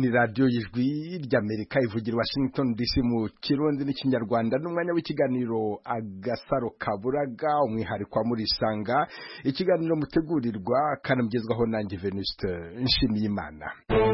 ni radio y'ijwi ry'Amerika ivugira Washington DC mu Kirundi n'ikinyarwanda n'umwanya w'ikiganiro Agasaro Kaburaga umwihariko wa Murisanga, ikiganiro mutegurirwa kandi mugezwaho nanjye Venuste Nshimiyimana.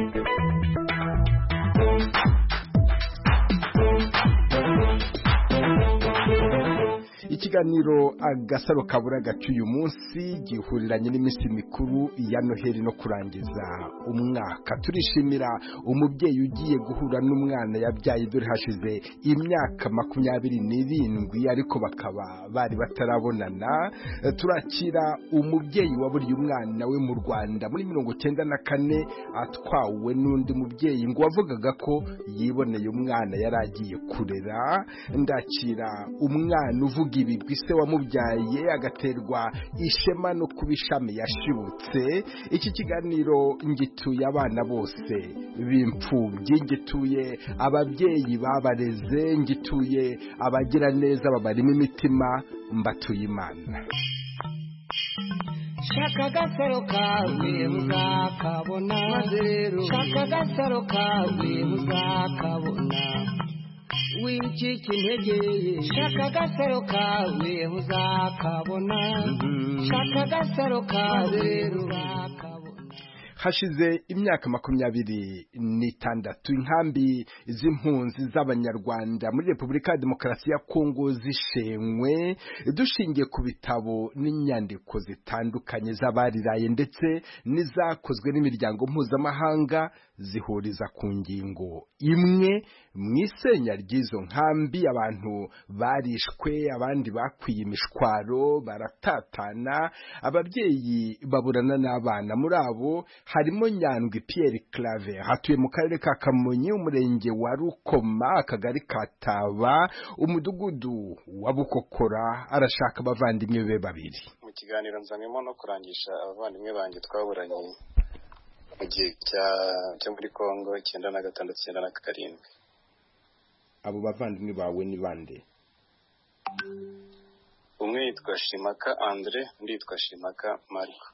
Ikiganiro Agasaro Kaburaga cy'uyu munsi gihuriranye n'iminsi mikuru ya Noheli no kurangiza umwaka. Turishimira umubyeyi ugiye guhura n'umwana yabyaye dore hashize imyaka 27 ariko bakaba bari batarabonana. Turakira umubyeyi waburiye umwana we mu Rwanda muri 1994 atwawe n'undi mubyeyi ngo wavugaga ko yiboneye umwana yaragiye kurera. Ndakira umwana uvuga ibigwi se wamubyaye agaterwa ishema no kubishami yashibutse. Iki kiganiro ngituye abana bose b'imfubyi, ngituye ababyeyi babareze, ngituye abagira neza babarimo imitima, mbatuye Imana. Shaka Agasaro kawe muzakabona, shaka Agasaro kawe muzakabona, wicika intege. Shaka Agasaro kawe muzakabona, shaka Agasaro kawe muzakabona. Hashize imyaka 26 inkambi z'impunzi z'abanyarwanda muri Repubulika ya Demokarasi ya Kongo zishenywe, dushingiye ku bitabo n'inyandiko zitandukanye z'abariraye ndetse n'izakozwe n'imiryango mpuzamahanga zihuriza ku ngingo imwe. Mwisenya ry'izo nkambi abantu barishwe, abandi bakwiye imishwaro, baratatana, ababyeyi baburana n'abana. Muri abo harimo Nyandwi Pierre Claver, hatuye mu karere ka Kamonyi, umurenge wa Rukoma, akagari ka Taba, umudugudu wa Bukokora. Arashaka abavandimwe be babiri. Mu kiganiro nzanyemo no kurangisha abavandimwe banjye twaburanye mu gihe cyo muri Kongo 1996-97. Abo bavandimwe bawe ni bande? Umwe yitwa Shimaka Andre, undi yitwa Shimaka Marco.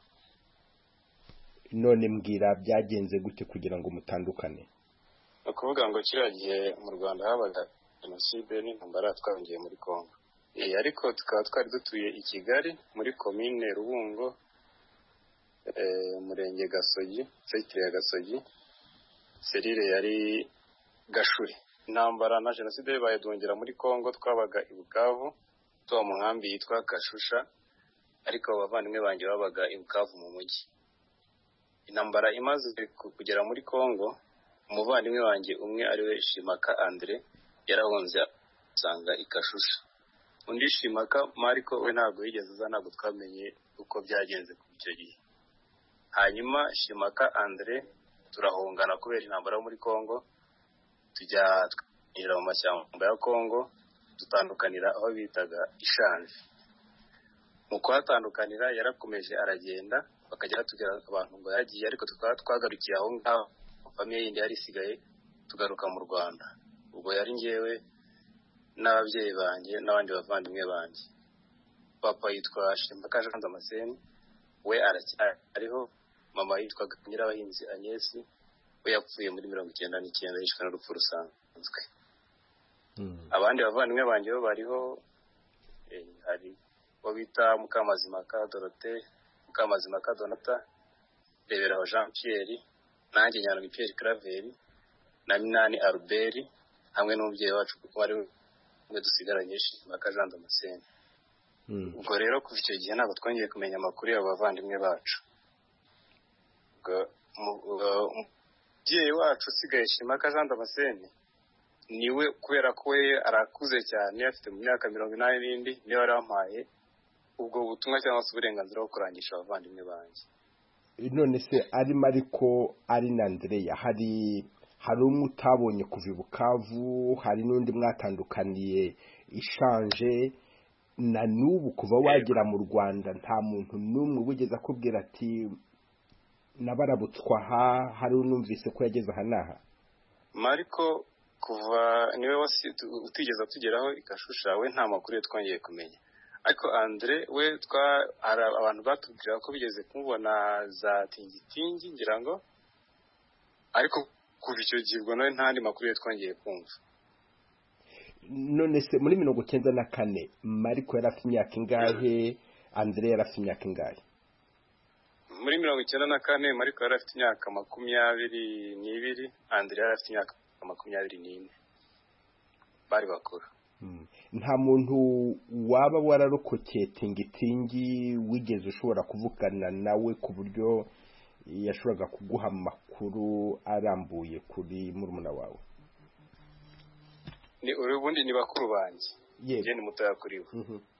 None mbwira byagenze gute kugira ngo mutandukane? Ukuvuga ngo kiriya gihe mu Rwanda habaga jenoside n'intambara, twongeye muri Kongo. Ariko tukaba twari dutuye i Kigali muri commune Rubungo, umurenge Gasogi, secteur ya Gasogi, serire yari Gashuri. Intambara na jenoside bayadongera muri Kongo, twabaga i Bukavu, tuba mu nkambi yitwa Kashusha, ariko abavandimwe banjye babaga i Bukavu mu mujyi. Intambara imaze kugera muri Kongo, umuvandimwe wanjye umwe ariwe Shimaka Andre yarahonze asanga i Kashusha. Undi Shimaka Marco we ntabwo yigeze aza, ntabwo twamenye uko byagenze ku icyo gihe. Hanyuma Shimaka Andre turahungana kubera intambara muri Kongo, tujya twinjira mu mashyamba ya Kongo, dutandukanira aho bitaga Ishanje. Mu kwatandukanira yarakomeje aragenda, bakajya batubwira abantu ngo yagiye, ariko twagarukiye aho ngaho, famiye yindi yari isigaye, tugaruka mu Rwanda. Ubwo yari ngewe n'ababyeyi banjye n'abandi bavandimwe banjye. Papa yitwa Shimaka Jean Damascene, we aracyariho. Mama yitwaga Nyirabahinzi Agnes, we yapfuye muri 1999 yishwe n'urupfu rusanzwe. Abandi bavandimwe banjye bo bariho, hari bo bita Mukamazimaka Dorothée, Mukamazimaka Donata, Reberaho Jean Pierre, nanjye Nyandwi Pierre Claver, na Minani Albert, hamwe n'umubyeyi wacu kuko ari we dusigaranye Shimaka Jean Damascene. Ubwo rero kuva icyo gihe ntabwo twongeye kumenya amakuru y'abo bavandimwe bacu. Umubyeyi wacu usigaye Shimaka Jean Damascene niwe, kubera ko we arakuze cyane, afite mu myaka 80 niwe wari wampaye ubwo butumwa cyangwa se uburenganzira bwo kurangisha abavandimwe banjye. None se arimo ariko ari na Andrea, hari umwe utabonye kuva i Bukavu, hari n'undi mwatandukaniye Ishanje, na n'ubu kuva wagera mu Rwanda nta muntu n'umwe wigeze akubwira ati nabarabutswa aha, hari unumvise ko yageze aha naha? Mariko kuva niwe utigeze tugeraho i Kashusha, we nta makuru twongeye kumenya. Ariko Andre we abantu batubwira ko bigeze kumubona za tingitingi ngira ngo, ariko kuva icyo gihe ubwo nawe ntandi makuru ye twongeye kumva. None se muri 1994 Mariko yari afite imyaka ingahe, Andre yari afite imyaka ingahe? Muri 1994 Mariko yari afite imyaka 22, Andre yari afite imyaka 24. Bari bakuru. Nta muntu waba wararokokeye tingitingi wigeze ushobora kuvugana nawe ku buryo yashoboraga kuguha amakuru arambuye kuri murumuna wawe? Ni urubundi ni bakuru banje. Je ni mutoya kuri we.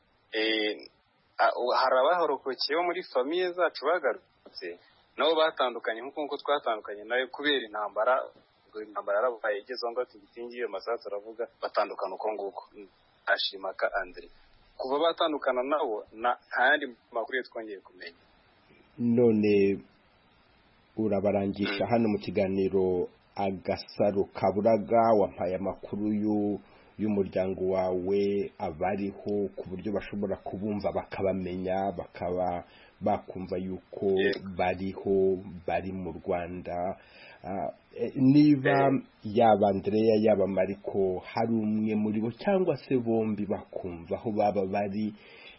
Hari abahorokokeye bo muri famille zacu bagarutse nabo batandukanye nkuko twatandukanye nawe kubera intambara yarabaye igeze ngo tingitingi iyo masato aravuga batandukana uko nguko. Ashimaka Andre kuva batandukana nawo ntandi makuru ye twongeye kumenya. None urabarangisha hano mu kiganiro Agasaro Kaburaga, wampaye amakuru y'umuryango wawe abariho ku buryo bashobora kubumva bakabamenya, bakaba bakumva yuko bariho, bari mu Rwanda. Niba yaba Andrea yaba Mariko hari umwe muri bo cyangwa se bombi bakumva aho baba bari,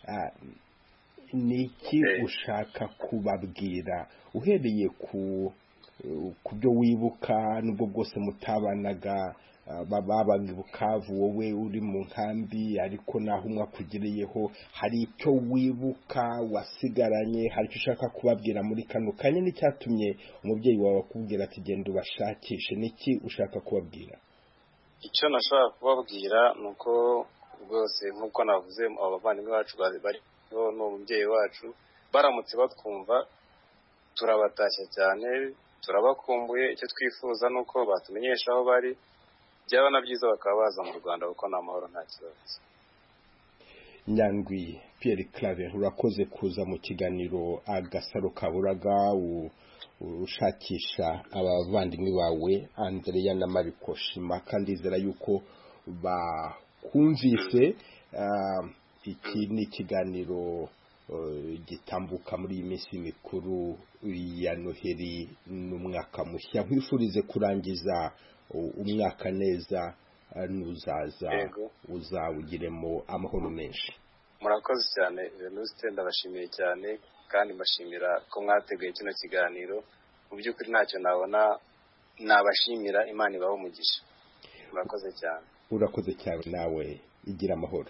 niki ushaka kubabwira uhereye ku byo wibuka nubwo bwose mutabanaga, babaga i Bukavu wowe uri mu nkambi ariko naho umwakugireyeho, hari icyo wibuka wasigaranye, hari icyo ushaka kubabwira muri kano kanya n'icyatumye umubyeyi wawe akubwira ati genda ubashakishe, niki ushaka kubabwira? Icyo nashaka kubabwira nuko rwose nkuko navuze abavandimwe bacu bari n'umubyeyi wacu baramutse batwumva turabatashya cyane, turabakumbuye. Icyo twifuza nuko batumenyesha aho bari, byaba na byiza bakaba baza mu Rwanda kuko n'amahoro nta kibazo. Nyandwi Pierre Claver, urakoze kuza mu kiganiro Agasaro Kaburaga ushakisha abavandimwe bawe Andrea na Mariko Shima, kandi izera yuko bakumvise. Iki ni ikiganiro gitambuka muri iyi minsi mikuru ya Noheli n'umwaka mushya. Nkwifurize kurangiza umwaka neza, nuzaza uzawugiremo amahoro menshi. Murakoze cyane Venuste, ndabashimiye cyane kandi mbashimira ko mwateguye kino kiganiro. Mu by'ukuri ntacyo nabona nabashimira, Imana ibaho umugisha. Murakoze cyane. Urakoze cyane nawe, igira amahoro.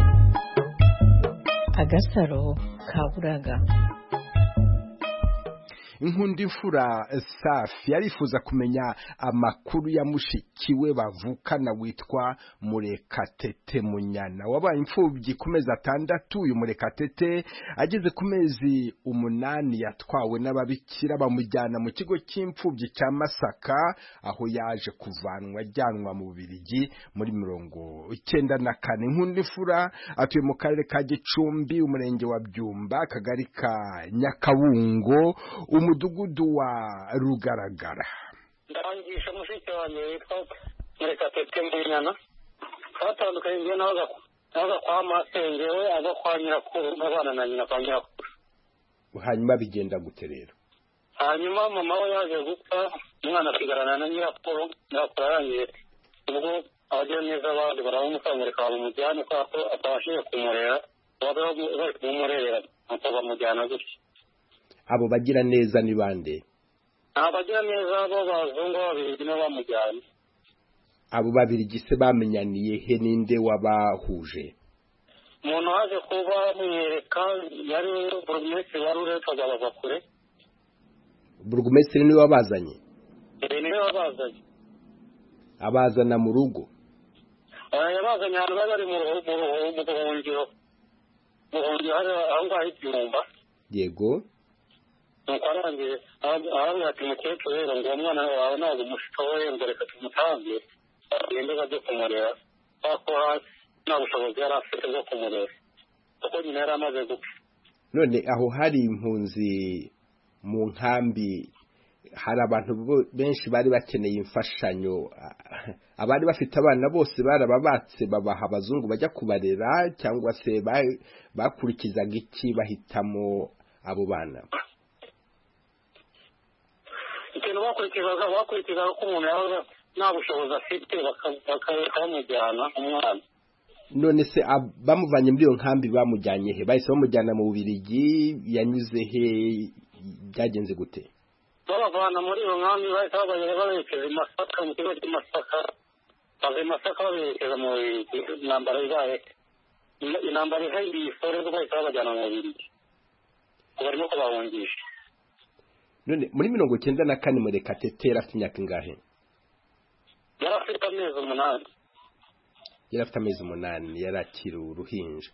Agasaro Kaburaga. Nkundimfura Safi yarifuza kumenya amakuru ya mushikiwe bavukana witwa Murekatete Munyana, wabaye imfubyi ku mezi 6. Uyu Murekatete ageze ku mezi 8 yatwawe n'ababikira bamujyana mu kigo cy'imfubyi cya Masaka, aho yaje kuvanwa ajyanwa mu Bubiligi muri 1994. Nkundimfura atuye mu karere ka Gicumbi, umurenge wa Byumba, akagari ka Nyakabungo, umudugudu wa Rugaragara. Ndarangisha mushiki wanjye witwa Murekatete Munyana, twatandukanye njye nabaga kwa masenge we aza kwa nyirakuru, abana na nyina kwa nyirakuru. Hanyuma bigenda gute rero? Hanyuma mama we yaje gupfa, umwana asigarana na nyirakuru arangiye. Ubwo abagira neza abandi baramukangurika bamujyana ko atabashije kumurera, bari kumurera bamujyana gutya. Abo bagira neza ni bande? Abagira neza bo bazungu babiri n'abamujyana. Abo babiri gise bamenyaniye he, ninde wabahuje? Umuntu waje kuba mwireka yari burugumesitiri wari uretwaga Abavakure. Burugumesitiri niwe wabazanye? Niwe wabazanye. Abazana mu rugo? Yabazanye ahantu bari mu buhungiro. Buhungiro aho ngaho Ibyumba. Yego. Nuko arangiye ahangaha ati mukecuru rero ngo umwana wawe ntabwo umushoboye, ngo reka tumutange agende bajye kumurera, kuko nta bushobozi yari afite bwo kumurera kuko nyina yari amaze gupfa. None aho hari impunzi mu nkambi, hari abantu benshi bari bakeneye imfashanyo. Abari bafite abana bose barababatse babaha abazungu bajya kubarera, cyangwa se bakurikizaga iki bahitamo abo bana? ikintu bakurikizaga ko umuntu yabaga nta bushobozi afite bakamujyana umwana. none se bamuvanye muri iyo nkambi bamujyanye he? Bahise bamujyana mu Bubiligi, yanyuze he, byagenze gute? Babavana muri iyo nkambi bahise baberekeza i Masaka, mu kigo cy'i Masaka. Bava i Masaka baberekeza mu Bubiligi. Intambara ihaye isore rwo bahise babajyana mu Bubiligi. Barimo kubahungisha. None muri 1994 Murekatete afite imyaka ingahe? Yari afite amezi 8. Yari afite amezi 8, yari akiri uruhinja.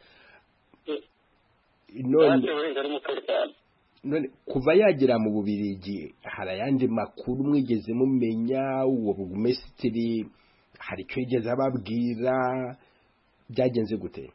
None kuva yagera mu Bubiligi hari ayandi makuru mwigeze mumenya? Uwo burugumesitiri hari icyo yigeze ababwira? Byagenze gute?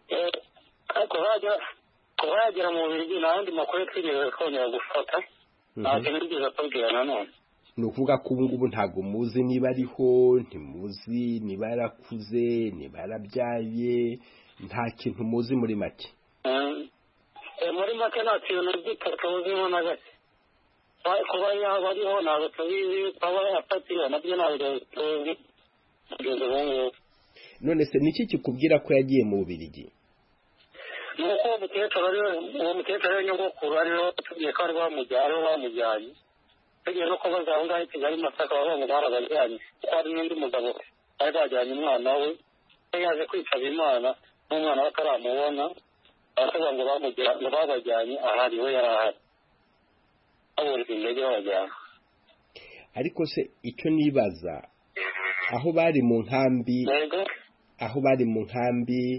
Kuva yagera mu Bubiligi nta yandi makuru twigeze twongera gufata. Nta kintu yigeze atubwira nanone. Ni ukuvuga ko ubu ngubu ntabwo muzi niba ariho, ntimuzi niba yarakuze, niba yarabyaye, nta kintu muzi muri make? Muri make nta kintu tuzimo na gake. Kuba yaba ariho ntabwo tubizi, kuba yafatiwe nabyo ntabwo tuzi kugeza ubu ngubu. None se niki kikubwira ko yagiye mu Bubiligi? Nuko uwo mukecuru ariwe nyogokuru ariho tugiye ko ariho bamujyanye. Tugiye no kubaza aho ngaho i Kigali Masaka bavuga ngo barabajyanye. Kuko hari n'undi mugabo bari bajyanye umwana we, yaje kwitaba Imana n'umwana we ataramubona. Baravuga ngo babajyanye ahari we yari ahari. Baburira indege babajyana. Ariko se icyo nibaza, aho bari mu nkambi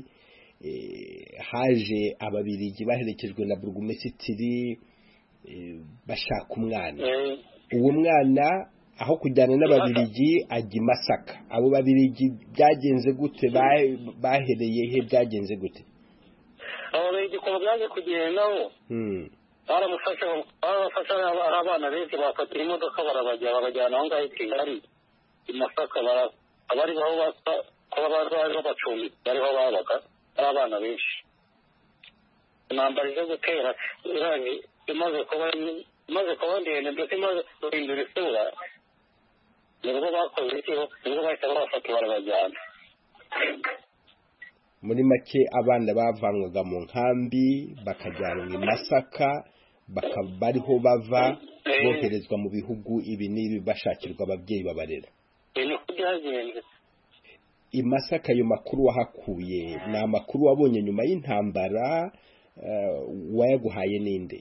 haje Ababiligi baherekejwe na burugumesitiri bashaka umwana. Uwo mwana aho kujyana n'Ababiligi ajya i Masaka. Abo Babiligi byagenze gute? Bahereye he? Byagenze gute? Ababiligi ko byaje kugendaho barabafasha abana benshi bafatira imodoka babajyana aho ngaho i Kigali i Masaka. Abari aho basa kuba bari babacumbi bariho babaga ari abana benshi. Intambara zo gutera imaze kuba ndende ndetse imaze guhindura isura, nibwo bakoze ikiho, nibwo bahita babafata barabajyana. Muri make abana bavanwaga mu nkambi bakajyanwa i Masaka, bariho bava boherezwa mu bihugu ibi n'ibi bashakirwa ababyeyi babarera. Niko byagenze. I Masaka ayo makuru wahakuye ni amakuru wabonye nyuma y'intambara? Wayaguhaye ninde?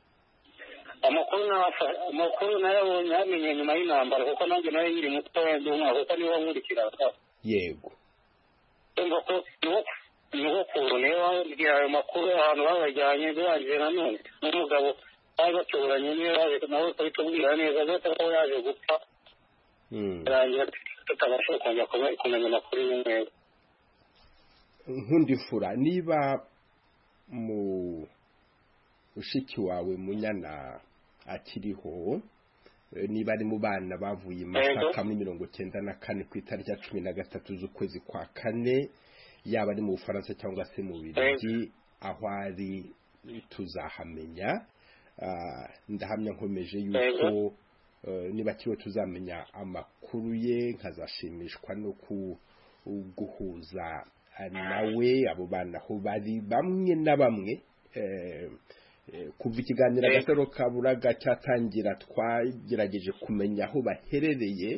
Amakuru nayabonye yamenye nyuma y'intambara kuko nanjye nayo nyiri mutoya ndi umwana kuko niwe nkurikiraga. Yego. Ndumva ko nyogokuru niwe wambwira ayo makuru ahantu babajyanye birangije nanone. N'umugabo bari baturanye niwe baje nawe kubitubwira neza ndetse ko yaje gupfa. Birangira tutabasha kongera kumenya amakuru y'umweru. Nkundifura, niba mu ushiki wawe Munyana akiriho, niba ari mu bana bavuye i Masaka muri 1994 ku itariki ya 13 z'ukwezi kwa 4, yaba ari mu Bufaransa cyangwa se mu Bubiligi, aho ari tuzahamenya. Ndahamya nkomeje yuko niba kiwe tuzamenya amakuru ye, nkazashimishwa no guhuza nawe abo bana aho bari bamwe na bamwe. Kuva ikiganiro Agasaro Kaburaga cyatangira twagerageje kumenya aho baherereye,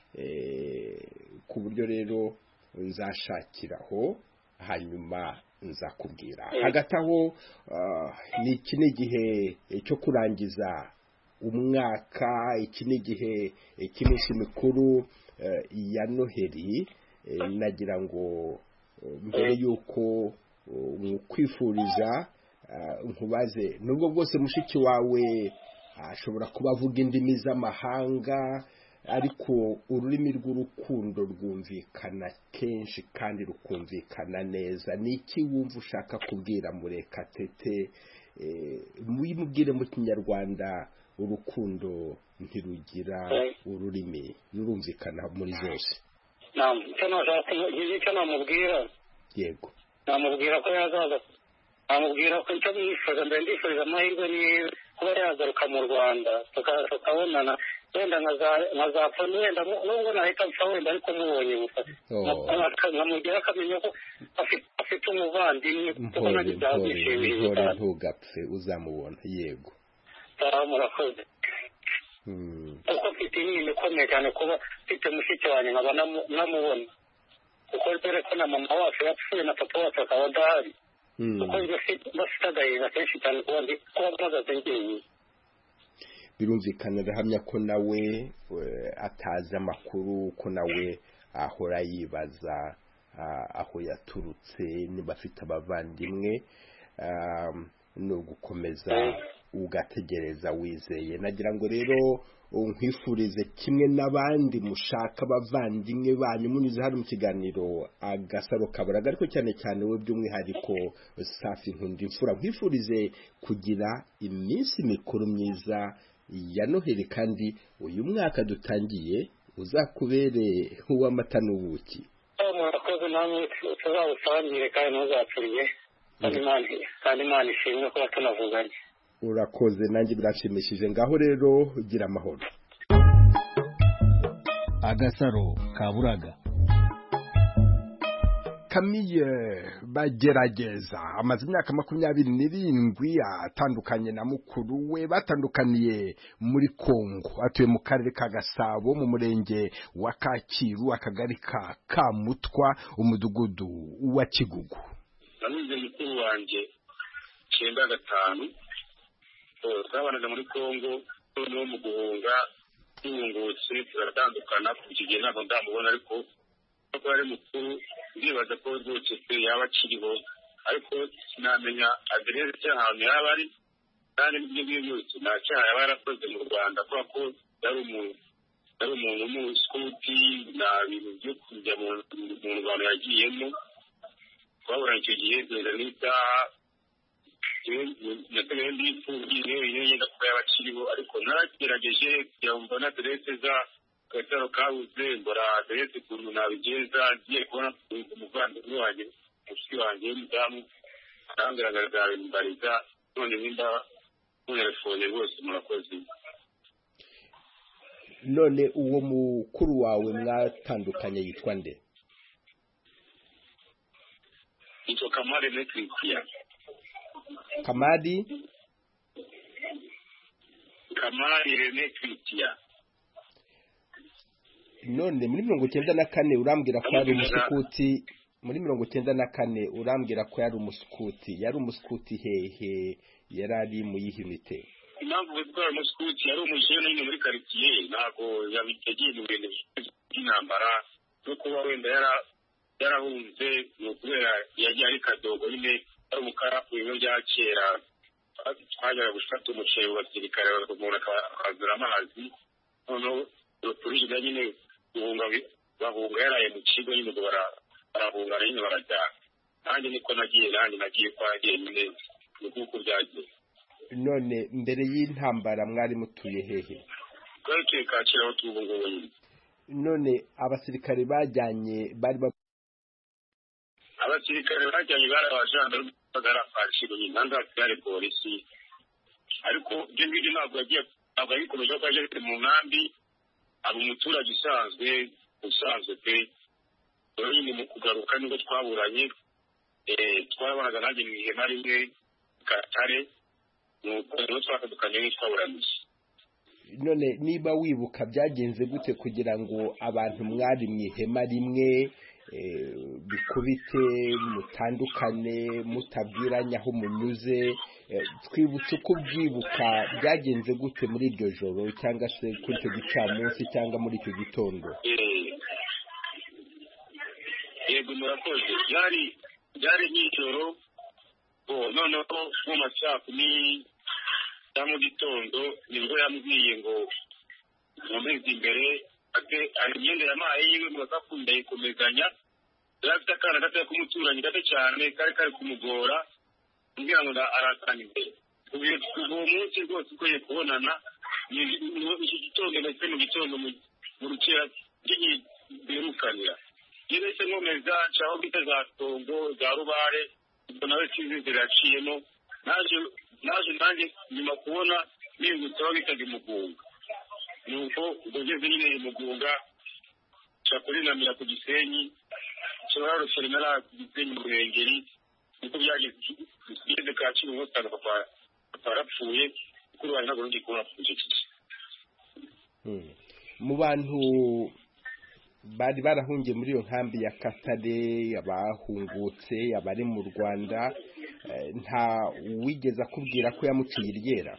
ku buryo rero nzashakiraho hanyuma nzakubwira. Hagati aho iki ni igihe cyo kurangiza umwaka, iki ni igihe cy'iminsi mikuru ya Noheli. Nagira ngo mbere yuko kwifuriza nkubaze, nubwo bwose mushiki wawe ashobora kuba avuga indimi z'amahanga, ariko ururimi rw'urukundo rwumvikana kenshi kandi rukumvikana neza. Ni iki wumva ushaka kubwira Murekatete? Mubwire mu Kinyarwanda, urukundo ntirugira ururimi, rurumvikana muri zose. Icyo namubwira, yego, namubwira ko yazaza, namubwira ko icyo mwifuriza, mbere ndifuriza amahirwe ni kuba yagaruka mu Rwanda tukabonana wenda nkazapfa wenda nubwo nahita mpfa wenda ariko mubonye gusa nkamugera akamenya ko afite umuvandimwe kuko nanjye byabyishimiye mpore ntugapfe uzamubona yego murakoze kuko mfite inkingi ikomeye cyane kuba mfite mushiki wanjye nkaba namubona kuko dore ko na mama wacu yapfuye na papa wacu akaba adahari kuko bafite agahinda kenshi cyane kuba mpagaze njyenyine. Birumvikana ndahamya ko nawe atazi amakuru ko nawe ahora yibaza aho yaturutse niba afite abavandimwe no gukomeza ugategereza wizeye. Nagira ngo rero nkwifurize kimwe n'abandi mushaka abavandimwe banyu munyuze hano mu kiganiro Agasaro Kaburaga, ariko cyane cyane we by'umwihariko Safi Nkunda Imfura, nkwifurize kugira iminsi mikuru myiza ya Noheli, kandi uyu mwaka dutangiye uzakubere uw'amata n'ubuki. Murakoze namwe tuzawusangire kandi ntuzapfiriye kandi Imana ishimwe ko tunavuganye. Urakoze, nanjye birashimishije. Ngaho rero gira amahoro. Agasaro Kaburaga. Camille Bagerageza amaze imyaka 27 atandukanye na mukuru we, batandukaniye muri Kongo. Atuye mu karere ka Gasabo mu murenge wa Kacyiru, akagari ka Kamutwa, umudugudu wa Kigugu. Nanize mukuru wanje 95 twabanaga muri Kongo, no mu guhunga n'ungutse turatandukana kugije ntabwo ndamubona, ariko ko ari mukuru ndibaza ko rwose yaba akiriho, ariko sinamenya aderese y'ahantu yaba ari, kandi n'ibyo byose nta cyaha yaba yarakoze mu Rwanda, kubera ko yari umuntu w'umuskuti, nta bintu byo kujya mu Rwanda yagiyemo. Twabura icyo gihe kugeza n'isaha nategereje ndifungire yenda ko yaba akiriho, ariko naragerageje kugira ngo mbone aderese za Agasaro kabuze, mbora aderese ukuntu nabigenza, ngiye kubona umuvandimwe wanjye mushiki wanjye w'umudamu arangaragaza imbariza, none nimba telefone rwose murakoze. None uwo mukuru wawe mwatandukanye yitwa nde? Yitwa Kamari Netricia. Kamari Netricia. None muri 94 urambwira ko yari umusukuti, muri 94 urambwira ko yari umusukuti. Yari umusukuti hehe? Yarari mu yihimite? Impamvu bitwa umusukuti yari umujene nyine muri quartier, ntago yabitegeye mu bintu by'intambara no kuba wenda yarahunze, no kubera yagiye ari kadogo nyine ari umukara ku bintu bya kera. Twajyaga gufata umuceri wa basirikare bakagura akazura amazi, noneho turishije nyine bahunga yaraye mu kigo nyine barahunga nyine barajyana. Nanjye niko nagiye kwa nyine nuko byagiye. None mbere y'intambara mwari mutuye hehe? Twari tuye Kacyiru aho tubungubu nyine. None abasirikare bajyanye abasirikare bajyanye barabajana bagarafashije nyine ndandakare polisi, ariko byo ngibyo ntabwo yikomeje ko aje mu nkambi, aba umuturage usanzwe pe. Rero nyine mu kugaruka nibwo twaburanye, twabanaga nanjye mu ihema rimwe Gatare, nuko rero twakadukanye n'itwaburanije. None niba wibuka byagenze gute kugira ngo abantu mwari mu ihema rimwe bikubite mutandukane mutabwiranye aho munyuze? Twibutse uko byibuka byagenze gute muri iryo joro, cyangwa se kuri icyo gicamunsi, cyangwa muri icyo gitondo? Yego murakoze, byari nijoro, noneho mu masaha 10 ya mu gitondo nibwo yambwiye ngo mumeze imbere ari imyenda yamaye yiwe mugakunda yikomezanya, yarafite akana gato k'umuturanyi gato cyane kari kumugora, kugira ngo aratanga imbere. Uwo munsi rwose ukoye kubonana iki gitondo ndetse mu gitondo mu rukera ry'ibirukanira yese nkomeza ncaho bita za Tongo za Rubare, ubwo nawe kizizira yaciyemo, naje nanjye nyuma kubona nibutse aho bitaga Mugunga. nuko ugeze nyine mugunga cyakurinamira ku Gisenyi cyora ruferimera ku Gisenyi mu Ruhengeri niko byageze Kacyiru hose papa parapfuye kuri wari ntabwo ngikora kujije mu bantu bari barahungiye muri iyo nkambi ya Katare abahungutse abari mu Rwanda nta wigeze akubwira ko yamuciye iryera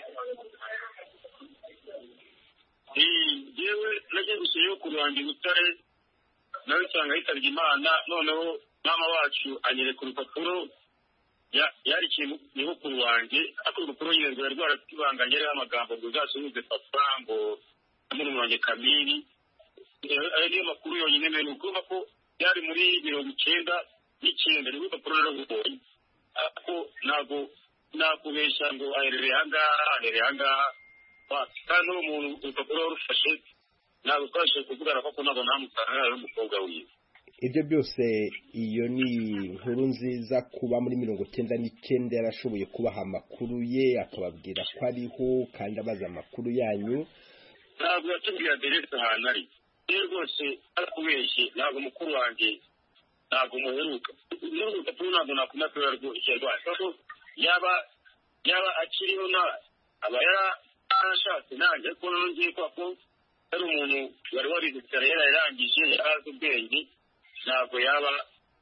yewe nagiye guseyo ku Rwanda Butare nawe cyangwa yitabye Imana noneho mama wacu anyereka urupapuro yari ikintu niho ku Rwanda ako urupapuro nyine rwari rwibanganye ariho amagambo ngo uzasubize papa ngo muri wanjye Kamili ayo niyo makuru yonyine mbere ukuvuga ko yari muri 99 niho urupapuro ruraguye ako ntabwo besha ngo aherereye ahangaha kandi umuntu urupapuro rufashe ntabwo twashoboye kuvugana kuko ntabwo ntamusanga y'umukobwa wiwe ibyo byose iyo ni inkuru nziza kuba muri 99 yarashoboye kubaha amakuru ye akababwira ko ariho kandi abaza amakuru yanyu ntabwo yatubwira aderese ahantu ari rwose arakubeshye ntabwo mukuru wanjye ntabwo muheruka n'urupapuro ntabwo nakunda kubera rwose kuko yaba akiriho aba yarashatse nanjye ariko nongeye ko ari umuntu wari warizitara yararangije yarazi ubwenge ntabwo yaba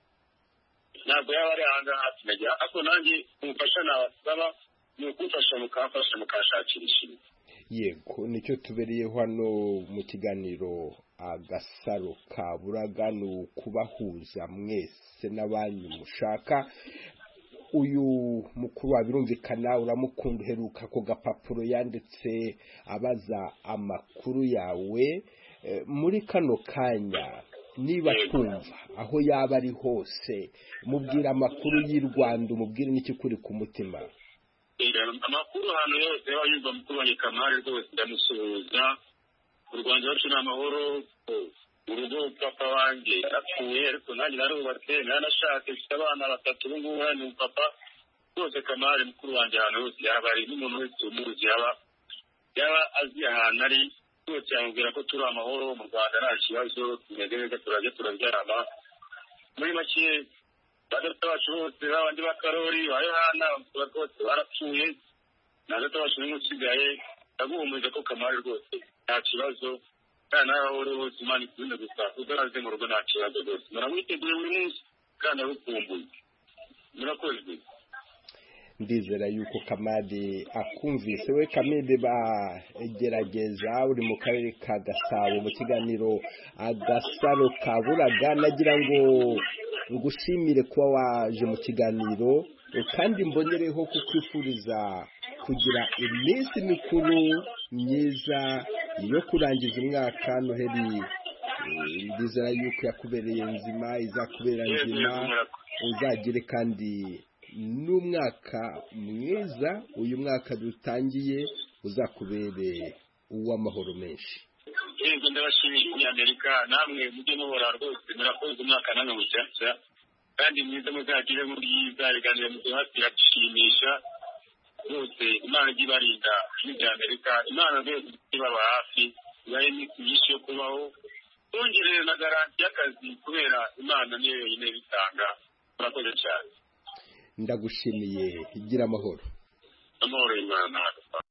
ari ahangaha tunajya ariko nanjye umufasha nabasaba ni ukumfasha mukashakira ishimwe yego nicyo tubereyeho hano mu kiganiro Agasaro Kaburaga ni ukubahuza mwese n'abanyu mushaka uyu mukuru wabirumvikana uramukunda uheruka ko gapapuro yanditse abaza amakuru yawe muri kano kanya niba twumva aho yaba ari hose mubwira amakuru y'u Rwanda umubwire n'ikikuri ku mutima amakuru hano yose yumva mukuru wanjye Kamari rwose ndamusuhuza u Rwanda rwacu ni amahoro urugo papa wanjye yarapfuye ariko nanjye narubatse nanashatse mfite abana 3 ubu ngubu ni papa rwose Kamari mukuru wanjye ahantu hose yaba ari n'umuntu wese umuzi yaba azi ahantu ari rwose yamubwira ko turi amahoro mu Rwanda nta kibazo tumeze neza turajya turabyarama muri make badata bacu bose babandi bakarori ba Yohana rwose barapfuye nadata bacu n'umusigaye ndaguhumuriza ko Kamari rwose nta kibazo kandi nawe uri hose Imana ikunda gusa udaraze mu rugo nta kibazo rwose muramwiteguye buri munsi kandi arukumbuye murakoze ndizera yuko Kamari akumvise we Kamili bagerageza uri mu karere ka Gasabo mu kiganiro Agasaro Kaburaga nagira ngo ngushimire kuba waje mu kiganiro kandi mbonereho kukwifuriza kugira iminsi mikuru myiza yo kurangiza umwaka Noheli ndizera yuko yakubereye nzima izakubera nzima uzagire kandi n'umwaka mwiza uyu mwaka dutangiye uzakubere uw'amahoro menshi yego ndabashimiye Amerika namwe mujye muhora rwose murakoze umwaka namwe mushyashya kandi mwiza muzagire muri yiza biganire mu hafi yashimisha rwose Imana ibarinda muri Amerika Imana rwose ibaba hafi ibaye n'ikiyisho yo kubaho bongerere na garanti y'akazi kubera Imana niyo yonyine bitanga murakoze cyane ndagushimiye gira amahoro Imana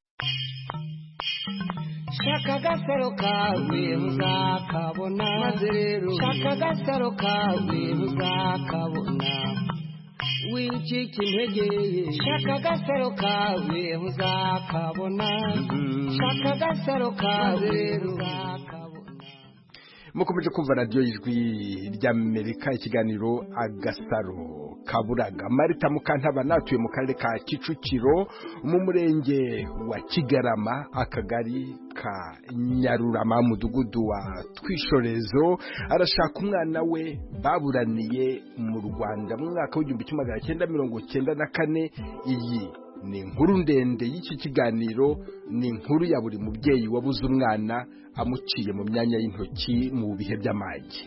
shaka agasaro kawe uzakabona maze rero shaka agasaro kawe uzakabona wicika intege shaka agasaro kawe uzakabona shaka agasaro kawe uzakabona mukomeje kumva radio ijwi ry'Amerika ikiganiro Agasaro Kaburaga Marita Mukantaba natuye mu karere ka Kicukiro mu murenge wa Kigarama akagari ka Nyarurama mudugudu wa Twishorezo arashaka umwana we baburaniye mu Rwanda mu mwaka w'1994 iyi ni inkuru ndende y'iki kiganiro ni inkuru ya buri mubyeyi wabuze umwana amuciye mu myanya y'intoki mu bihe by'amage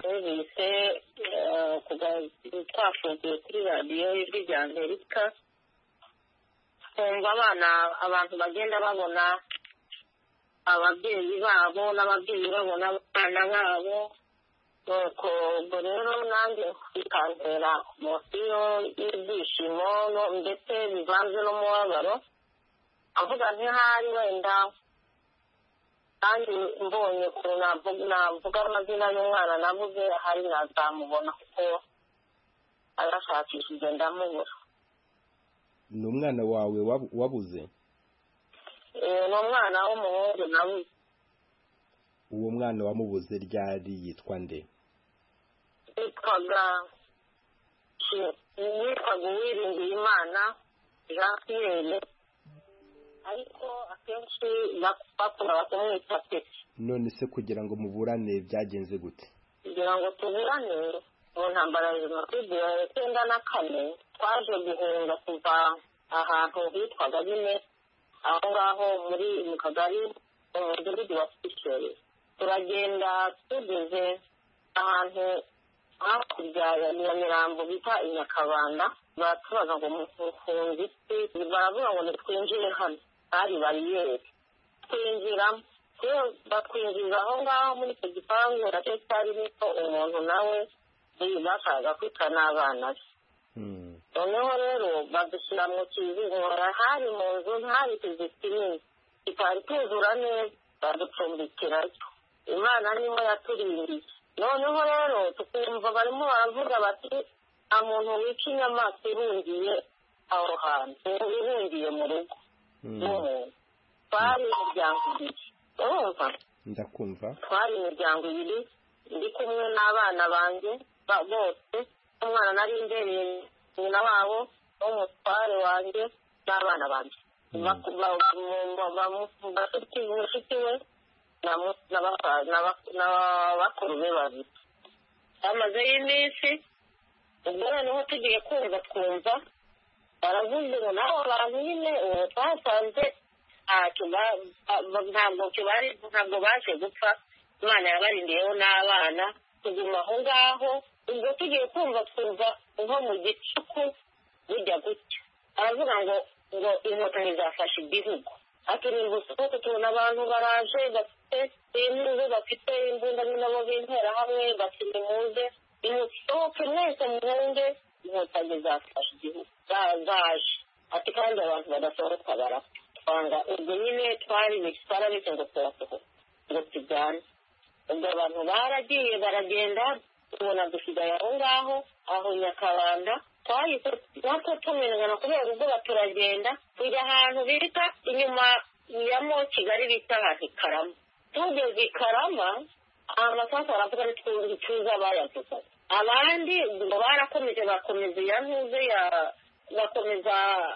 twafungiye kuri radiyo y'ijwi rya Amerika twumva abantu bagenda babona ababyeyi babo n'ababyeyi babona abana babo. Nuko ubwo rero nanjye bikantera mosiyo y'ibyishimo ndetse bivanze n'umubabaro, avuga ntihari wenda kandi mbonye ukuntu navuga amazina y'umwana nabuze ahari nazamubona kuko arashakishije ndamubura. Ni umwana wawe wabuze? Ni umwana w'umuhungu nabuze. Uwo mwana wamubuze ryari yitwa nde? Yitwaga Uwiringiyimana Jean Pierre, ariko akenshi bakunda kumwita Peti. None se kugira ngo muburane byagenze gute? Kugira ngo tuburane mu ntambara ya Jenoside ya 1994 twaje guhunga kuva ahantu hitwaga nyine aho ngaho mu kagari mu mudugudu wa Kisheri. Turagenda tugeze ahantu hakurya ya Nyamirambo bita Inyakabanda, batubaza ngo mufunze iki, baravuga ngo nitwinjire hano, hari bariyeri. Twinjiramo, batwinjiza aho ngaho muri icyo gipangu, nacyo cyari niko umuntu nawe bashakaga kwita n'abana be. Noneho rero badushyira mu kizingo, hari mu nzu ntari ikizu kinini kitari tuzura neza, baducumbikirayo. Imana niho yaturindiye. Noneho rero tukumva barimo baravuga bati nta muntu wica inyamaswa irungiye aho hantu, irungiye mu rugo n'umuntu. Twari imiryango ibiri, urumva? Ndakumva. Twari imiryango ibiri, ndi kumwe n'abana banjye bose, umwana nari imbereye nyina wabo n'umutware wanjye n'abana banjye. Mushiki we n'abakuru be babiri. Bamazeyo iminsi, ubwo noneho tugiye kumva twumva baravuze ngo nabo bantu nyine ubu twasanze ntabwo baje gupfa, Imana yabarindiyeho n'abana, tuguma aho ngaho. Ubwo tugiye kumva twumva nko mu gicuku bijya gutya, aravuga ngo inkotanyi zafashe igihugu. Aturimba usohoke tubona abantu baraje bafite impuzu, bafite imbunda nabo b'intera hamwe, bati nimuze nimusohoke mwese muhunge, inkotanyi zafashe igihugu zaje. Ati kandi abantu badasohoka barapfa. Twanga ubwo nyine twarabise ngo turasohoka ngo tujyane. Ubwo abantu baragiye baragenda, tubona dusigaye aho ngaho aho Nyakabanda. Natwe tumenyana kubera ubwoba turagenda tujya ahantu bita inyuma ya Kigali bita ahantu i Karama. Tugeze i Karama amasasu aravuga tuza bayavuga. Abandi ngo barakomeje bakomeza iya ntuze bakomeza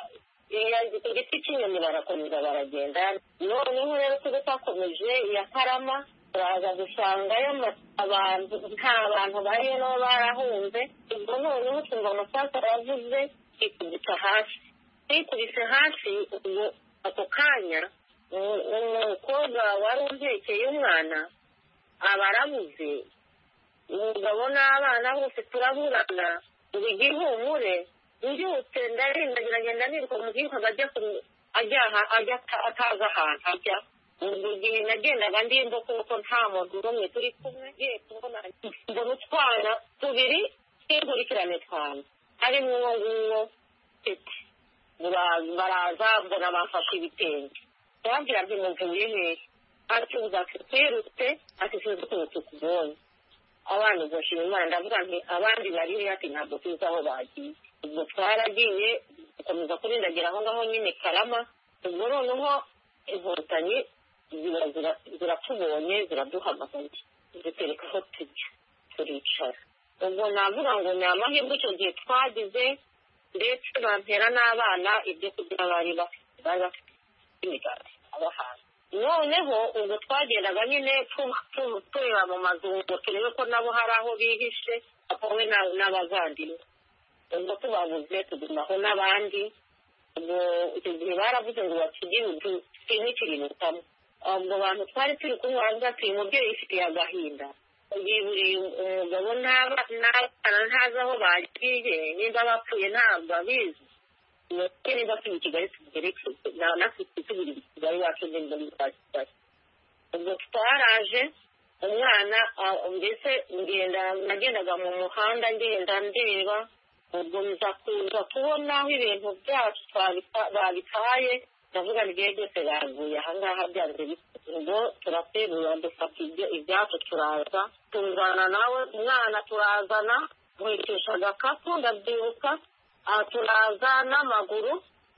igiti cy'inyoni barakomeza baragenda. Noneho rero tujye twakomeje iya Karama, turaza gusangayo abantu nta bantu bariyo nabo barahunze. Ubwo noneho twumva amasasu aravuze, twikubita hasi. Twikubise hasi ubwo ako kanya umukobwa wari umpekeye umwana aba arabuze. Umugabo n'abana bose turaburana, ngo igihumure mbyutse ndarindagira ngenda niruka mu gihugu ajya ataza ahantu ajya. Ubwo gihe nagendaga ndimba kuko nta muntu n'umwe turi kumwe, mbona utwana tubiri tw'inkurikirane twana harimo uwo nguwo Peti. Baraza mbona bafashe ibitenge, turabwira nti muvuye hehe? Ati twirutse, ati sinzi ukuntu tukubonye. Abana ubwo nshima Imana, ndavuga nti abandi bari he? Ati ntabwo tuzi aho bagiye. Ubwo twaragiye dukomeza kurindagira aho ngaho nyine Karama. Ubwo noneho inkotanyi ziratubonye, ziraduhamagaye, zitereka aho tujya, turicara. Ubwo navuga ngo ni amahirwe icyo gihe twagize, ndetse bantera n'abana ibyo kurya bari bafite imigati abahanzi. Noneho ubwo twagendaga nyine tureba mu mazu ngo turebe ko nabo hari aho bihishe, apowe n'abavandimwe. Ubwo tubabuze tugumaho n'abandi. Ubwo icyo gihe baravuze ngo igihugu kimwe. Ubwo bantu twari turi kumwe baravuga ati umubyeyi yifitiye agahinda, yiburiye umugabo n'abana ntazi aho bagiye, nimba bapfuye ntabwo abizi. Niba turi i Kigali tugerekeze natwe tubiri i Kigali wacu n'imbo muri Kigali. ubwo twaraje umwana mbese nagendaga mu muhanda ngenda ndeba ubwo nza kuza kubona aho ibintu byacu babitaye ndavuga n'igihe byose baguye ahangaha byanze ubwo turaterura dufata ibyacu turaza tuzana nawe umwana turazana muhekesha agakapu ndabyibuka turaza n'amaguru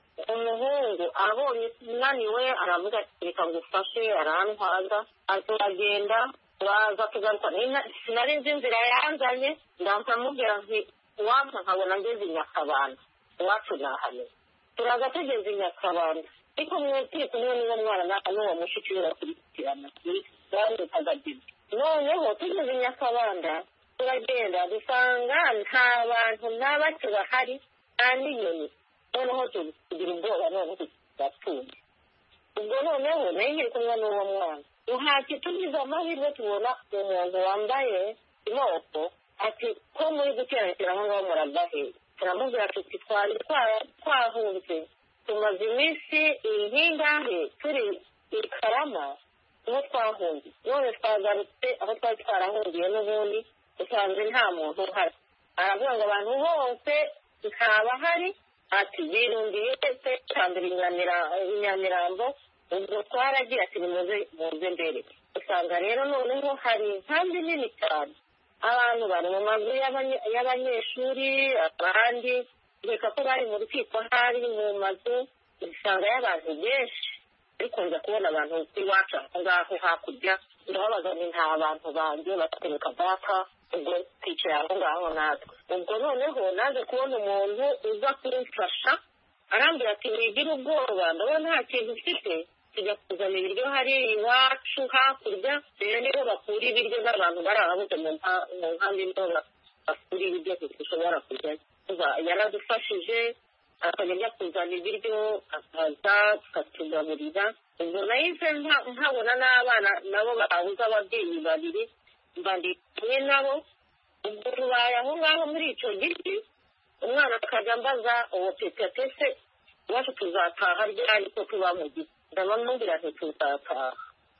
umuhungu abonye unaniwe aravuga ati reka ngufashe arantwaza turagenda turaza tugaruka sinari nzi inzira yanzanye ndamubwira nti uwapfa nkabona ngeze i Nyakabanda iwacu nahane turaza tugeze i Nyakabanda ariko turi kumwe n'uwo mwana n'uwo mushiki we bakurikirana bamwitaga Bibi noneho tugeze i Nyakabanda turagenda dusanga nta bantu nta bake bahari nta n'inyoni noneho tugira ubwoba noneho turapfuye ubwo noneho nayo nkiri kumwe n'uwo mwana uhati tugize amahirwe tubona umuntu wambaye imoko ati ko muri guteranira aho ngaho muragahe turamubwira tuti twari twahunze tumaze iminsi inkingahe turi i Karama niho twahunze none twagarutse aho twari twarahungiye n'ubundi dusanze nta muntu uhari aravuga ngo abantu bose ntabahari ati birundiye wese cyambere Nyamirambo ubwo twaragira ati muze mbere usanga rero noneho hari inkambi nini cyane abantu bari mu mazu y'abanyeshuri abandi reka ko bari mu rukiko hari mu mazu usanga y'abantu benshi ariko nza kubona abantu iwacu aho ngaho hakurya ndababaza ni nta bantu banjye batereka data ubwo twicaye aho ngaho natwe ubwo noneho naje kubona umuntu uza kumfasha arambwira ati wigira ubwoba ndabona nta kintu ufite tujya kuzana ibiryo hari iwacu hakurya rero niho bakura ibiryo n'abantu barahabuze mu nkambi niho bakura ibiryo dushobora kurya yaradufashije akajya ajya kuzana ibiryo akaza tukatugaburira ubwo nahise nkabona n'abana nabo babuze ababyeyi babiri mbandi kumwe nabo ubwo tubaye aho ngaho muri icyo giti umwana akajya ambaza uwo pepete se iwacu tuzataha ryari ko tuba mu giti ndabamubwira nti tuzataha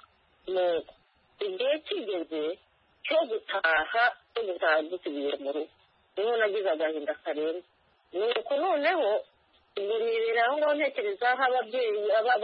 nuko igihe kigeze cyo gutaha dusubiye mu rugo niho nagize agahinda karenze nuko noneho ubwo nibera aho ngaho ntekereza aho ababyeyi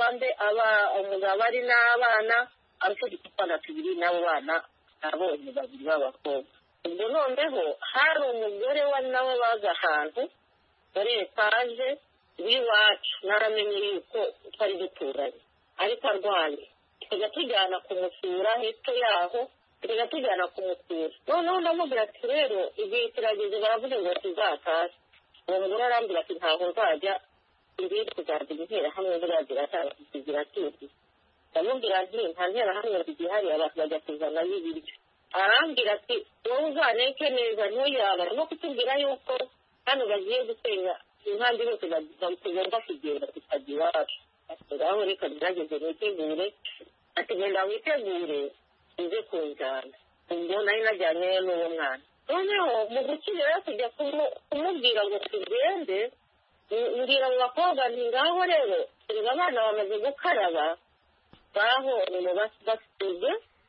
umugabo ari n'abana ariko dutwana tubiri n'abo bana abonye babiri b'abakobwa ubwo noneho hari umugore wa nawe baza ahantu muri etaje w'iwacu naramenye yuko twari duturanye ariko arwaye tukajya tujyana kumusura hepfo yaho tukajya tujyana kumusura noneho ndamubwira ati rero igihe kirageze baravuga ngo tuzatahe uwo mugore arambwira ati ntabwo nzajya igihe tuzagira interahamwe ziragira tuzi ndamubwira nti nta nterahamwe zigihari abantu bajya kuzanayo ibiryo arambwira ati wowe uzaneke neza ntuyabara no kutubwira yuko hano bagiye gusenya inkambi zose tugomba kugenda tukajya iwacu ngaho reka ngerageze nitegure ati genda witegure uze kunjyana ubwo nari najyanye n'uwo mwana noneho mu gukira kujya kumubwira ngo tugende mbwira mu bakobwa nti ngaho rero tureba abana bamaze gukaraba ngaho basize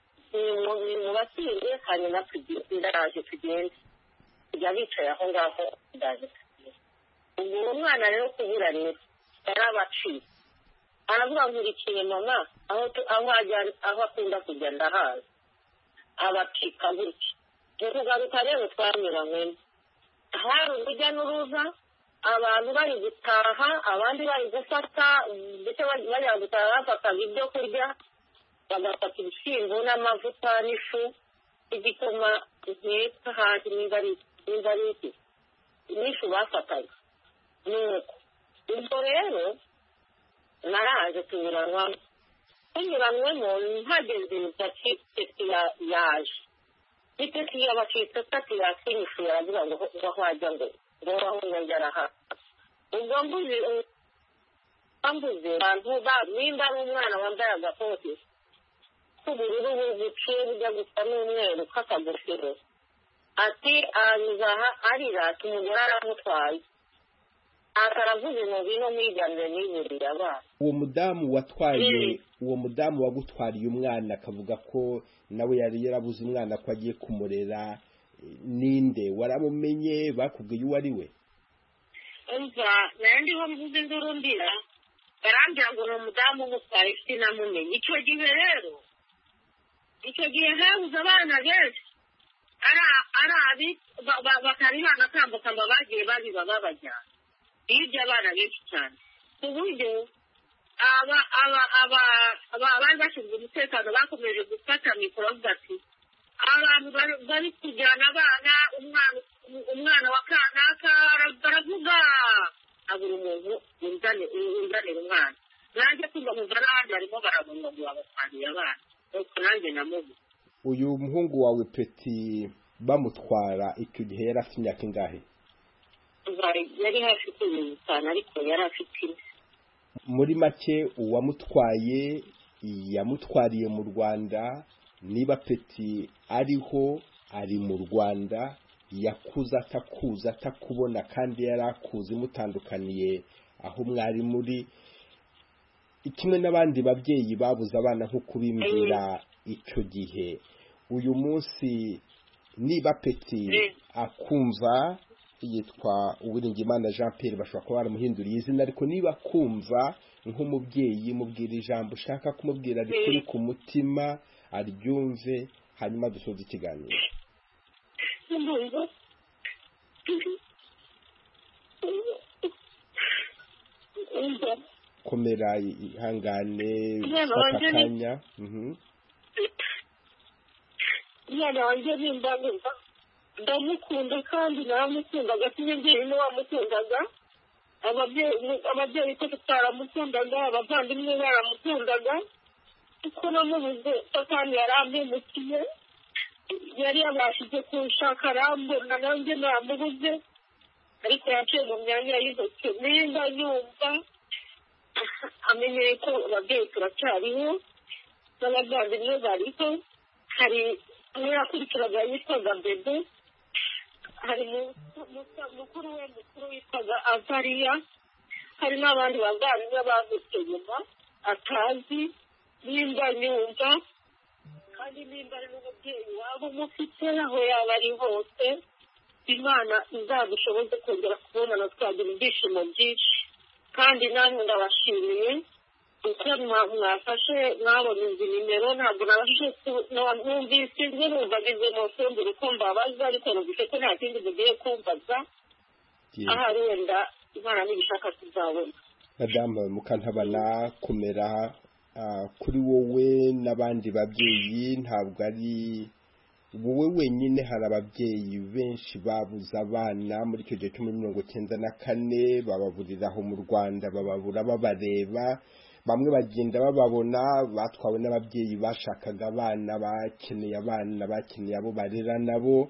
mu basinde hanyuma ndaje tugende tujya bicaye aho ngaho ndaje ubwo uwo mwana rero kubura rero yarabaciye aravuga nkurikiye mama aho akunda kujya ndahazi abacika gutya tugaruka rero twanyuranywemo hari urujya n'uruza abantu bari gutaha abandi bari gufata ndetse bajya gutaha bafataga ibyo kurya bagafata ibishyimbo n'amavuta n'ifu igikoma nkeka hasi nimba ari iki n'ifu bafataga nuko ubwo rero naraje tunyuranwemo ntageze ipeti yaje n'ipeti yabacitse atatu yakinyishura aravuga ngo wajya ngo aho ngongera aha ubwo mbuze abantu nimba ari umwana wambaye agakoti k'ubururu buciye bujya gusa n'umweru k'akagofero ati anyuze aha arira ati umugore aramutwaye aravuze ngo bino mwijyanire niburiye abana. Uwo mudamu wagutwariye umwana akavuga ko nawe yari yarabuze umwana ko agiye kumurera, ninde? waramumenye? bakubwiye uwo ari we? umva nandi ho mvuze induru ndira barambwira ngo ni umudamu umutwaye sinamumenye. Icyo gihe habuze abana benshi batari banakambukamba bagiye babiba babajyana. Hirya abana benshi cyane ku buryo abari bashinzwe umutekano bakomeje gufata mikoro bavuga ati abantu bari kujyana abana, umwana wa kanaka baravuga abura umuntu unzanira umwana. nanjye kumva mumva n'abandi barimo barabunga ngo babatwariye abana, nuko nanjye namubuze. Uyu muhungu wawe Peti bamutwara icyo gihe yari afite imyaka ingahe? Yari hafi y'itanu ariko yari afite ine. Muri make uwamutwaye yamutwariye mu Rwanda. Niba Peti ariho ari mu Rwanda, yakuza atakuza atakubona kandi yari akuze mutandukaniye aho mwari muri, kimwe n'abandi babyeyi babuze abana nko kubimbwira icyo gihe. Uyu munsi niba Peti akumva, yitwa Uwiringiyimana Jean Pierre, bashobora kuba baramuhinduriye izina, ariko niba akumva nk'umubyeyi mubwira ijambo ushaka kumubwira rikuri ku mutima aryumve, hanyuma dusoze ikiganiro. Komera, ihangane, fata akanya. Umwana wanjye nimbanguza ndamukunda kandi naramukundaga, sinjye wamukundaga. Ababyeyi ko tutaramukundaga, abavandimwe baramukundaga, kuko namubuze kandi yarampemukiye. Yari yabashije kunshaka arambona, nanjye namubuze, ariko yaciye mu myanya y'intoki. Nimba yumva amenyeye ko ababyeyi turacyariho n'abavandimwe bariho. Hari umwe yakurikiraga yitwaga Bebe, hari mukuru witwaga Azariya, hari n'abandi bavandimwe bavutse nyuma atazi. Nimba yumva kandi nimba ari n'umubyeyi waba umufite aho yaba ari hose, Imana izadushoboze kongera kubonana twagira ibyishimo byinshi. Kandi namwe ndabashimiye uko mwafashe mwabona izi nimero. Ntabwo nabashije numvise njye numvagize nofembere ko mbabaza, ariko numvise ko nta kindi mugiye kumbaza. Ahari wenda Imana nibishaka tuzabona. Madame Mukantabana, komera. Kuri wowe n'abandi babyeyi, ntabwo ari wowe wenyine, hari ababyeyi benshi babuze abana muri icyo gihe cyo muri 1994, bababuriraho mu Rwanda, bababura babareba. Bamwe bagenda bababona, batwawe n'ababyeyi bashakaga abana, bakeneye abana, bakeneye abo barera nabo.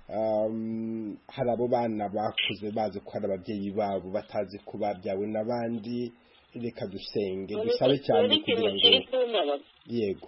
Hari abo bana bakuze bazi ko hari ababyeyi babo batazi ko babyawe n'abandi. Reka dusenge dusabe cyane kugira ngo yego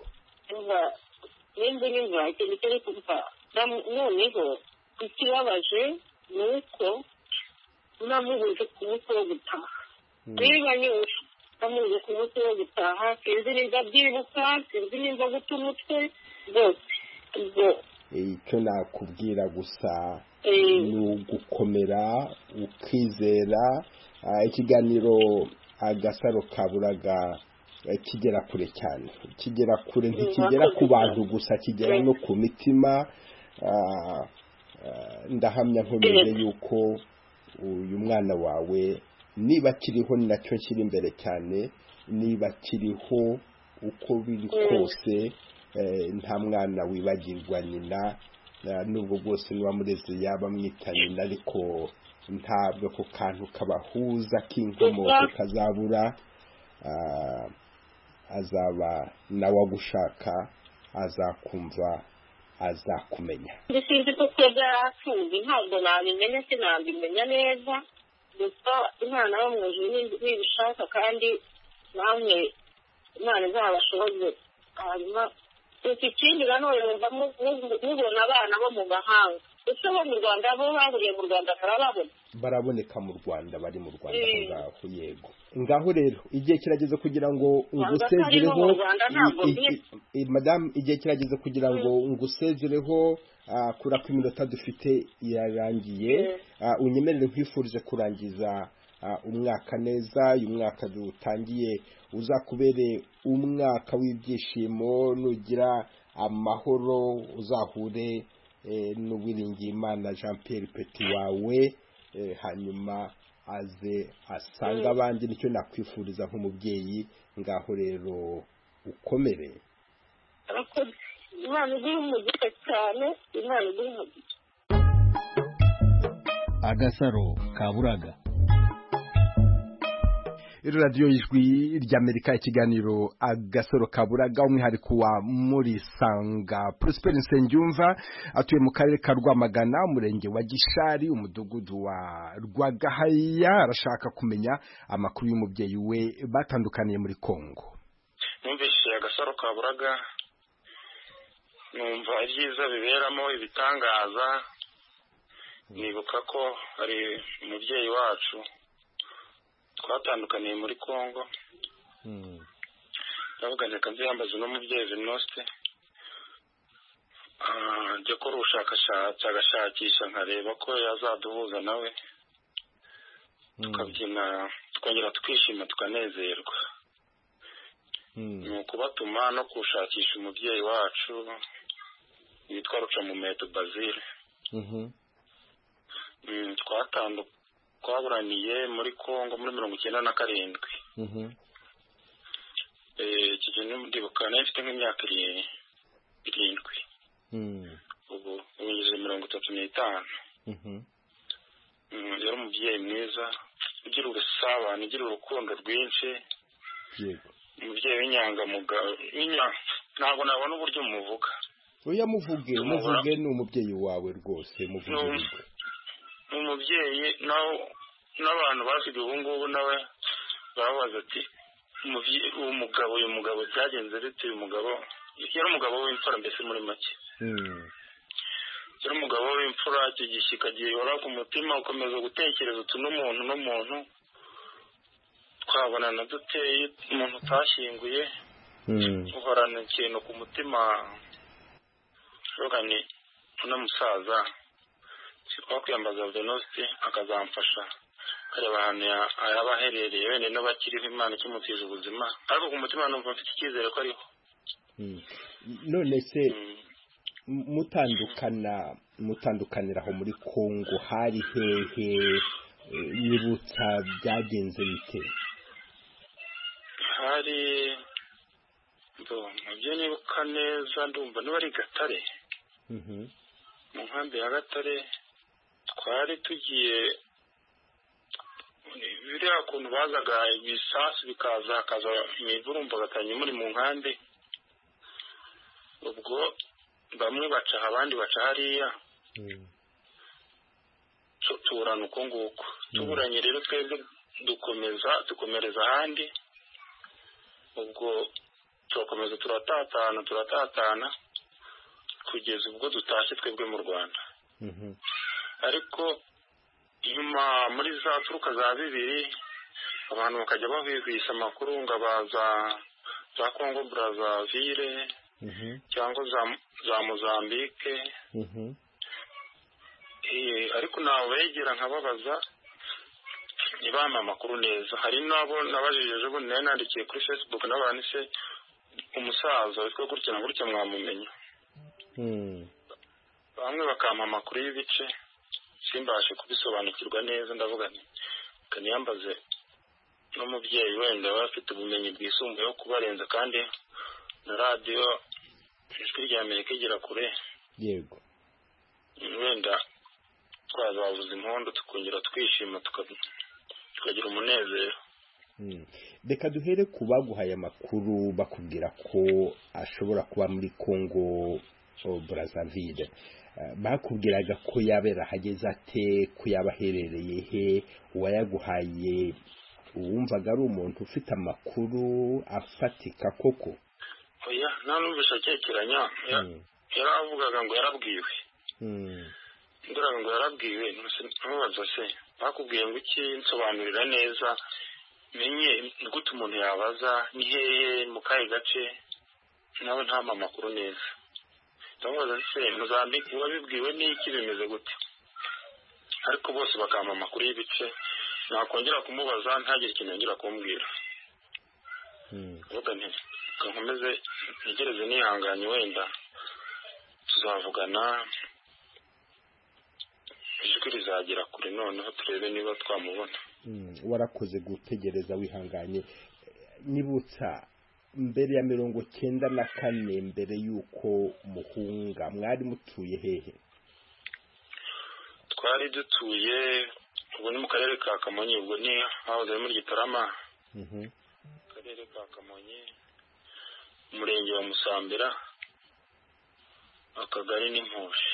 nimba nyumva ikintu kiri kuva. Noneho ikibabaje ni uko namubuze ku munsi wo gutaha. Niba nyumva namubuze ku munsi wo gutaha, sinzi nimba byibuka, sinzi nimba guta umutwe rwose. Icyo nakubwira gusa ni ugukomera ukizera. Ikiganiro Agasaro Kaburaga kigera kure cyane, kigera kure, ntikigera ku bantu gusa, kigera no ku mitima. Ndahamya nkomeze yuko uyu mwana wawe niba kiriho, ni nacyo kiri imbere cyane, niba kiriho uko biri kose, nta mwana wibagirwa nyina, nubwo bwose n'uwamureze yaba amwita nyina, ariko ntabwo ako kantu kabahuza k'inkomoko kazabura. Azaba nawe agushaka, azakumva, azakumenya. Sinzi ko twebwe yarapfuye, ntabwo nabimenya, sinabimenya neza, gusa Imana yo mu ijuru nibishaka kandi namwe Imana izabashoboze. Hanyuma ikindi nanone mubona abana bo mu mahanga, ese bo mu Rwanda bo bahuriye mu Rwanda barababona baraboneka mu Rwanda bari mu Rwanda aho ngaho yego ngaho rero igihe kirageze kugira ngo ngusezereho madame igihe kirageze kugira ngo ngusezereho kura ku minota dufite yarangiye unyemerere nkwifurije kurangiza umwaka neza uyu mwaka dutangiye uzakubere umwaka w'ibyishimo nugira amahoro uzahure n'Uwiringiyimana Jean Pierre Petit wawe hanyuma aze asanga abandi nicyo nakwifuriza nk'umubyeyi ngaho rero ukomere Imana iguhe umugisha cyane Imana iguhe umugisha Agasaro Kaburaga Radio Ijwi ry'Amerika ikiganiro Agasaro Kaburaga umwihariko wa Murisanga Prosper Nsengiyumva atuye mu karere ka Rwamagana umurenge wa Gishari umudugudu wa Rwagahaya arashaka kumenya amakuru y'umubyeyi we batandukaniye muri Kongo. Numvise Agasaro Kaburaga numva ibyiza biberamo ibitangaza nibuka ko ari umubyeyi wacu twatandukaniye muri Kongo ndavuga reka nziyambaze n'umubyeyi Venuste njye ko ubushakashatsi agashakisha nkareba ko yazaduhuza nawe tukabyina twongera tukishima tukanezerwa ni ukubatuma no gushakisha umubyeyi wacu yitwa Rucamumeto Basile twaburaniye muri Kongo muri 1997 iki kintu ndibuka nafite nk'imyaka 7 ubu ngeze 35 yari umubyeyi mwiza ugira ubusabane ugira urukundo rwinshi umubyeyi w'inyangamugayo ntabwo nabona uburyo umuvuga oya muvuge ni umubyeyi wawe rwose muvuge umubyeyi n'abantu basigaye ubu ngubu nawe babaza ati uyu mugabo byagenze bite uyu mugabo yari umugabo w'imfura mbese muri make yari umugabo w'imfura kigishyika gihora ku mutima ukomeza gutekereza utu n'umuntu twabonana duteye umuntu utashyinguye uhorana ikintu ku mutima rogani uno musaza twakwiyambaza Venuste akazamfasha kareba ahantu yaba aherereye wenda n'abakiriho Imana ikimutije ubuzima ariko ku mutima numva mfite icyizere ko ariho none se mutandukanira aho muri Kongo hari hehe nyibutsa byagenze bite hari nabyo nibuka neza ndumva niba ari Gatare mu nkambi ya Gatare twari tugiye biriya kuntu bazaga ibisasu hakaza imivurumbagatanye muri mu nkambi ubwo bamwe baca abandi baca hariya tuburana uko nguko tuburanye rero twebwe dukomereza ahandi ubwo turakomeza turatatana kugeza ubwo dutashye twebwe mu Rwanda ariko nyuma muri za turuka za 2 abantu bakajya bahwihwisa amakuru ngo abaza za Congo Brazzaville cyangwa za Mozambique ariko nawe begera nkababaza nibama amakuru neza hari nabo nabajije bo nandikiye kuri Facebook n'abanise umusaza witwa gutya mwamumenya bamwe bakampa amakuru y'ibice simbashe kubisobanukirwa neza ndavuga nti kaniyambaze n'umubyeyi wenda bafite ubumenyi bwisumbuye kubarenza kandi na radio Ijwi ry'Amerika igera kure yego wenda twazavuza impundu tukongera twishima tukagira umunezero reka duhere ku baguhaye amakuru bakubwira ko ashobora kuba muri Congo Brazzaville bakubwiraga ko yabera hageze ate ko yabaherereye he uwayaguhaye wumvaga ari umuntu ufite amakuru afatika koko oya nanumvisha cyekeranya yaravugaga ngo yarabwiwe ndura ngo yarabwiwe ntubaza se bakubwiye ngo iki nsobanurira neza menye gute umuntu yabaza ni hehe mu kahe gace nawe nta makuru neza ndamubaza se Mozambique wabibwiwe n'iki bimeze gute ariko bose bakampa amakuru y'ibice nakongera kumubaza ntagire ikintu yongera kumbwira nkomeze ntegereze nihanganye wenda tuzavugana ijwi rizagera kure noneho turebe niba twamubona. Warakoze gutegereza wihanganye. Nibutsa mbere ya 94 mbere yuko muhunga mwari mutuye hehe? Twari dutuye ubu ni mu karere ka Kamonyi, ubwo ni hahoze muri Gitarama. Karere ka Kamonyi, umurenge wa Musambira, akagari n'Impushi.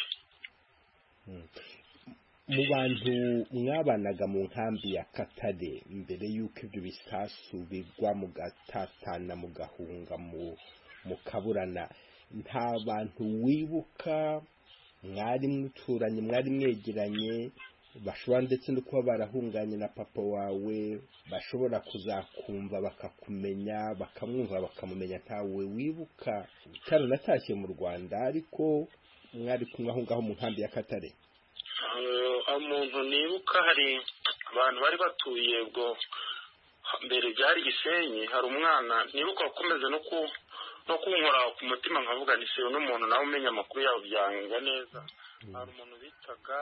Mu bantu mwabanaga mu nkambi ya Katare mbere yuko ibyo bisasu bigwa mu gatatana mu gahunga mu Kaburana, nta bantu wibuka mwari muturanye mwari mwegeranye bashobora ndetse no kuba barahunganye na papa wawe bashobora kuzakumva bakakumenya bakamwumva bakamumenya ntawe wibuka cyane natashye mu Rwanda ariko mwari kumwe aho ngaho mu nkambi ya Katare? Umuntu nibuka hari abantu bari batuye ubwo mbere byari Gisenyi, hari umwana nibuka wakomeze no kunkora ku mutima nkavuga ni se n'umuntu nawe umenya amakuru yawe byanga neza. Hari umuntu bitaga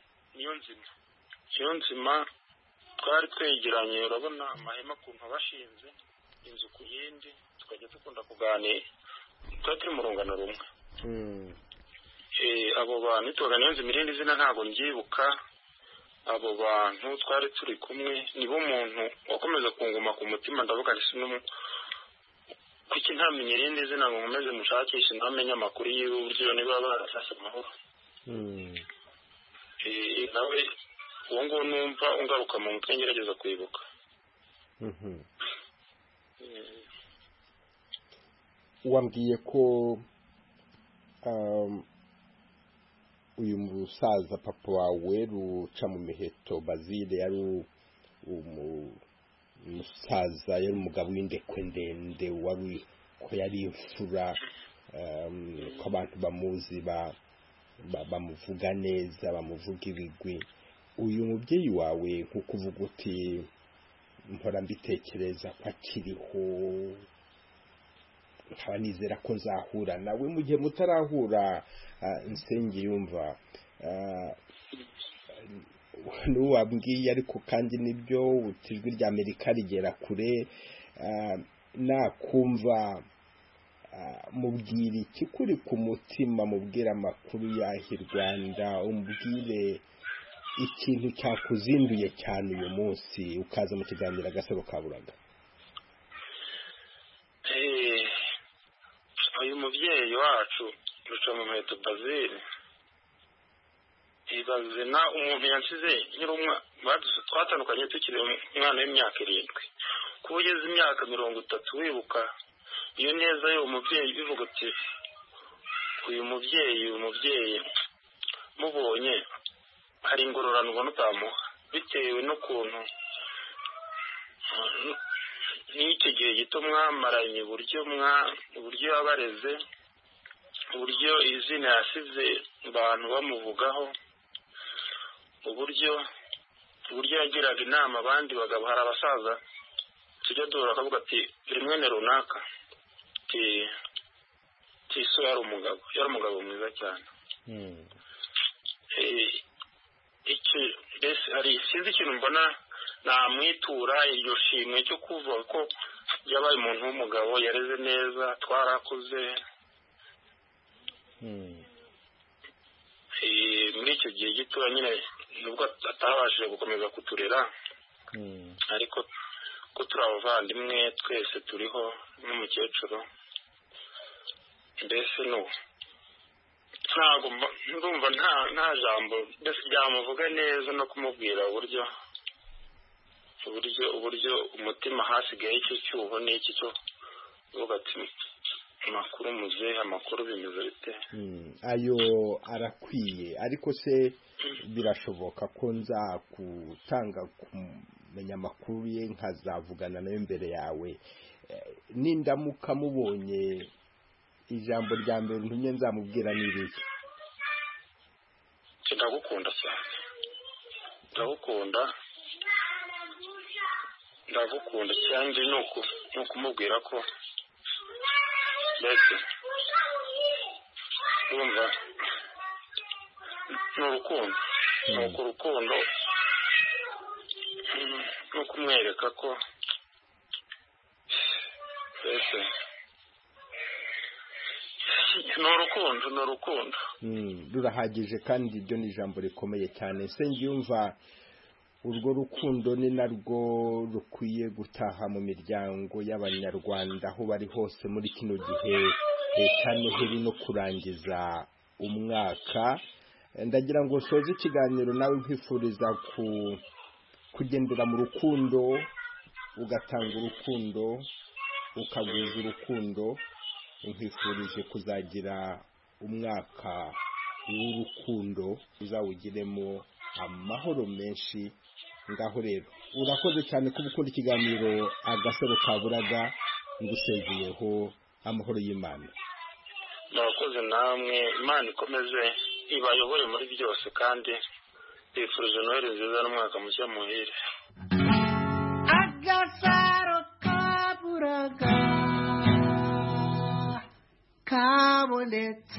Niyo Nzima twari twegeranye, urabona amahema kuntu bashinze inzu ku yindi tukajya dukunda kuganira, twari turi mu rungano rumwe. Abo bantu twaga Niyo Nzima irindi zina ntabwo mbyibuka. Abo bantu twari turi kumwe nibo muntu wakomeza kunguma ku mutima ndavuga ni kuki ntamenye irindi zina ngo nkomeze mushakishe ntamenye amakuru y'uburyo niba barasase amahoro. Nawe uwo ngo numva ungaruka mu mutwe ngerageza kwibuka. Wambwiye ko uyu musaza papa wawe Ruca mu Miheto Bazile yari umusaza yari umugabo w'indekwe ndende wari ko yari imfura ko abantu bamuzi bamuvuga neza bamuvuga ibigwi. Uyu mubyeyi wawe nkuko uvuga uti mpora mbitekereza ko akiriho nkaba nizera ko nzahura nawe mu gihe mutarahura. Nsenge yumva n'uwabwiye ariko kandi nibyo utijwi rya Amerika rigera kure. Nakumva mubwire iki kuri ku mutima, mubwire amakuru y'ahi Rwanda, umbwire ikintu cyakuzinduye cyane uyu munsi ukaza mu kiganiro Agasaro Kaburaga. Uyu mubyeyi wacu Ruca mu Miheto Bazile ibazina umuntu yansize twatandukanye tukiri umwana w'imyaka 7 kuba ugeze imyaka 30 wibuka iyo neza yo umubyeyi bivuga ati uyu mubyeyi mubonye hari ingororano ubona utamuha bitewe n'ukuntu n'icyo gihe gito mwamaranye uburyo yabareze, uburyo izina yasize abantu bamuvugaho, uburyo yagiraga inama abandi bagabo. Hari abasaza tujya duhura akavuga ati rimwe ne runaka so yari umugabo mwiza cyane. Hari sinzi ikintu mbona namwitura iryo shimwe cyo kuvuga ko yabaye umuntu w'umugabo yareze neza twarakuze. Muri icyo gihe gito nyine nubwo atabashije gukomeza kuturera ariko ko turi abavandimwe twese turiho n'umukecuru mbese ntabwo ndumva nta jambo mbese ryamuvuga neza no kumubwira uburyo umutima hasigaye icyo cyuho n'iki cyo uvuga ati amakuru muzehe, amakuru bimeze bite? Ayo arakwiye, ariko se birashoboka ko nza gutanga kumenya amakuru ye nkazavugana nawe imbere yawe. Nindamuka mubonye ijambo rya mbere ntumye nzamubwira n'ibiki? Ndagukunda cyane, ndagukunda cyane, ni ukumubwira ko mbese urumva ni urukundo, ni ukumwereka ko mbese ni urukundo rurahagije, kandi ibyo ni ijambo rikomeye cyane. Nsengiyumva urwo rukundo ni narwo rukwiye gutaha mu miryango y'abanyarwanda aho bari hose muri kino gihe cya Noheli no kurangiza umwaka. Ndagira ngo soze ikiganiro nawe nkwifuriza kugendera mu rukundo, ugatanga urukundo, ukagwiza urukundo. Nkwifurije kuzagira umwaka w'urukundo, uzawugiremo amahoro menshi. Ngaho rero urakoze cyane kuba ukunda ikiganiro Agasaro Kaburaga. Ngusezeyeho amahoro y'Imana. Murakoze namwe, Imana ikomeze ibayobore muri byose, kandi bifurije Noheli nziza n'umwaka mushya muhire. Agasaro Kaburaga kabonetse.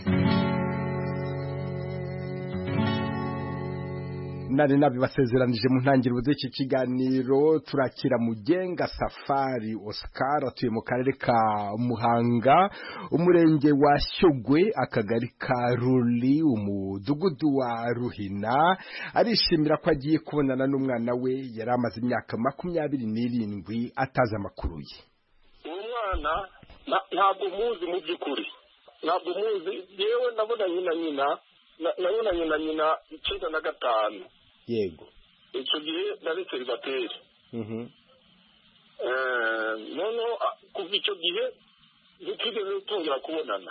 Nari nabibasezeranije mu ntangiriro z'iki kiganiro. Turakira Mugenga Safari Oscar, atuye mu karere ka Muhanga, umurenge wa Shyogwe, akagari ka Ruli, umudugudu wa Ruhina. Arishimira ko agiye kubonana n'umwana we yari amaze imyaka 27 atazi amakuru ye. Umwana ntabwo muzi mu by'ukuri, ntabwo muzi. Yewe nabonanye na nyina 95. Yego, icyo gihe nari seribateri. Noneho kuva icyo gihe ntitwigeze tongera kubonana.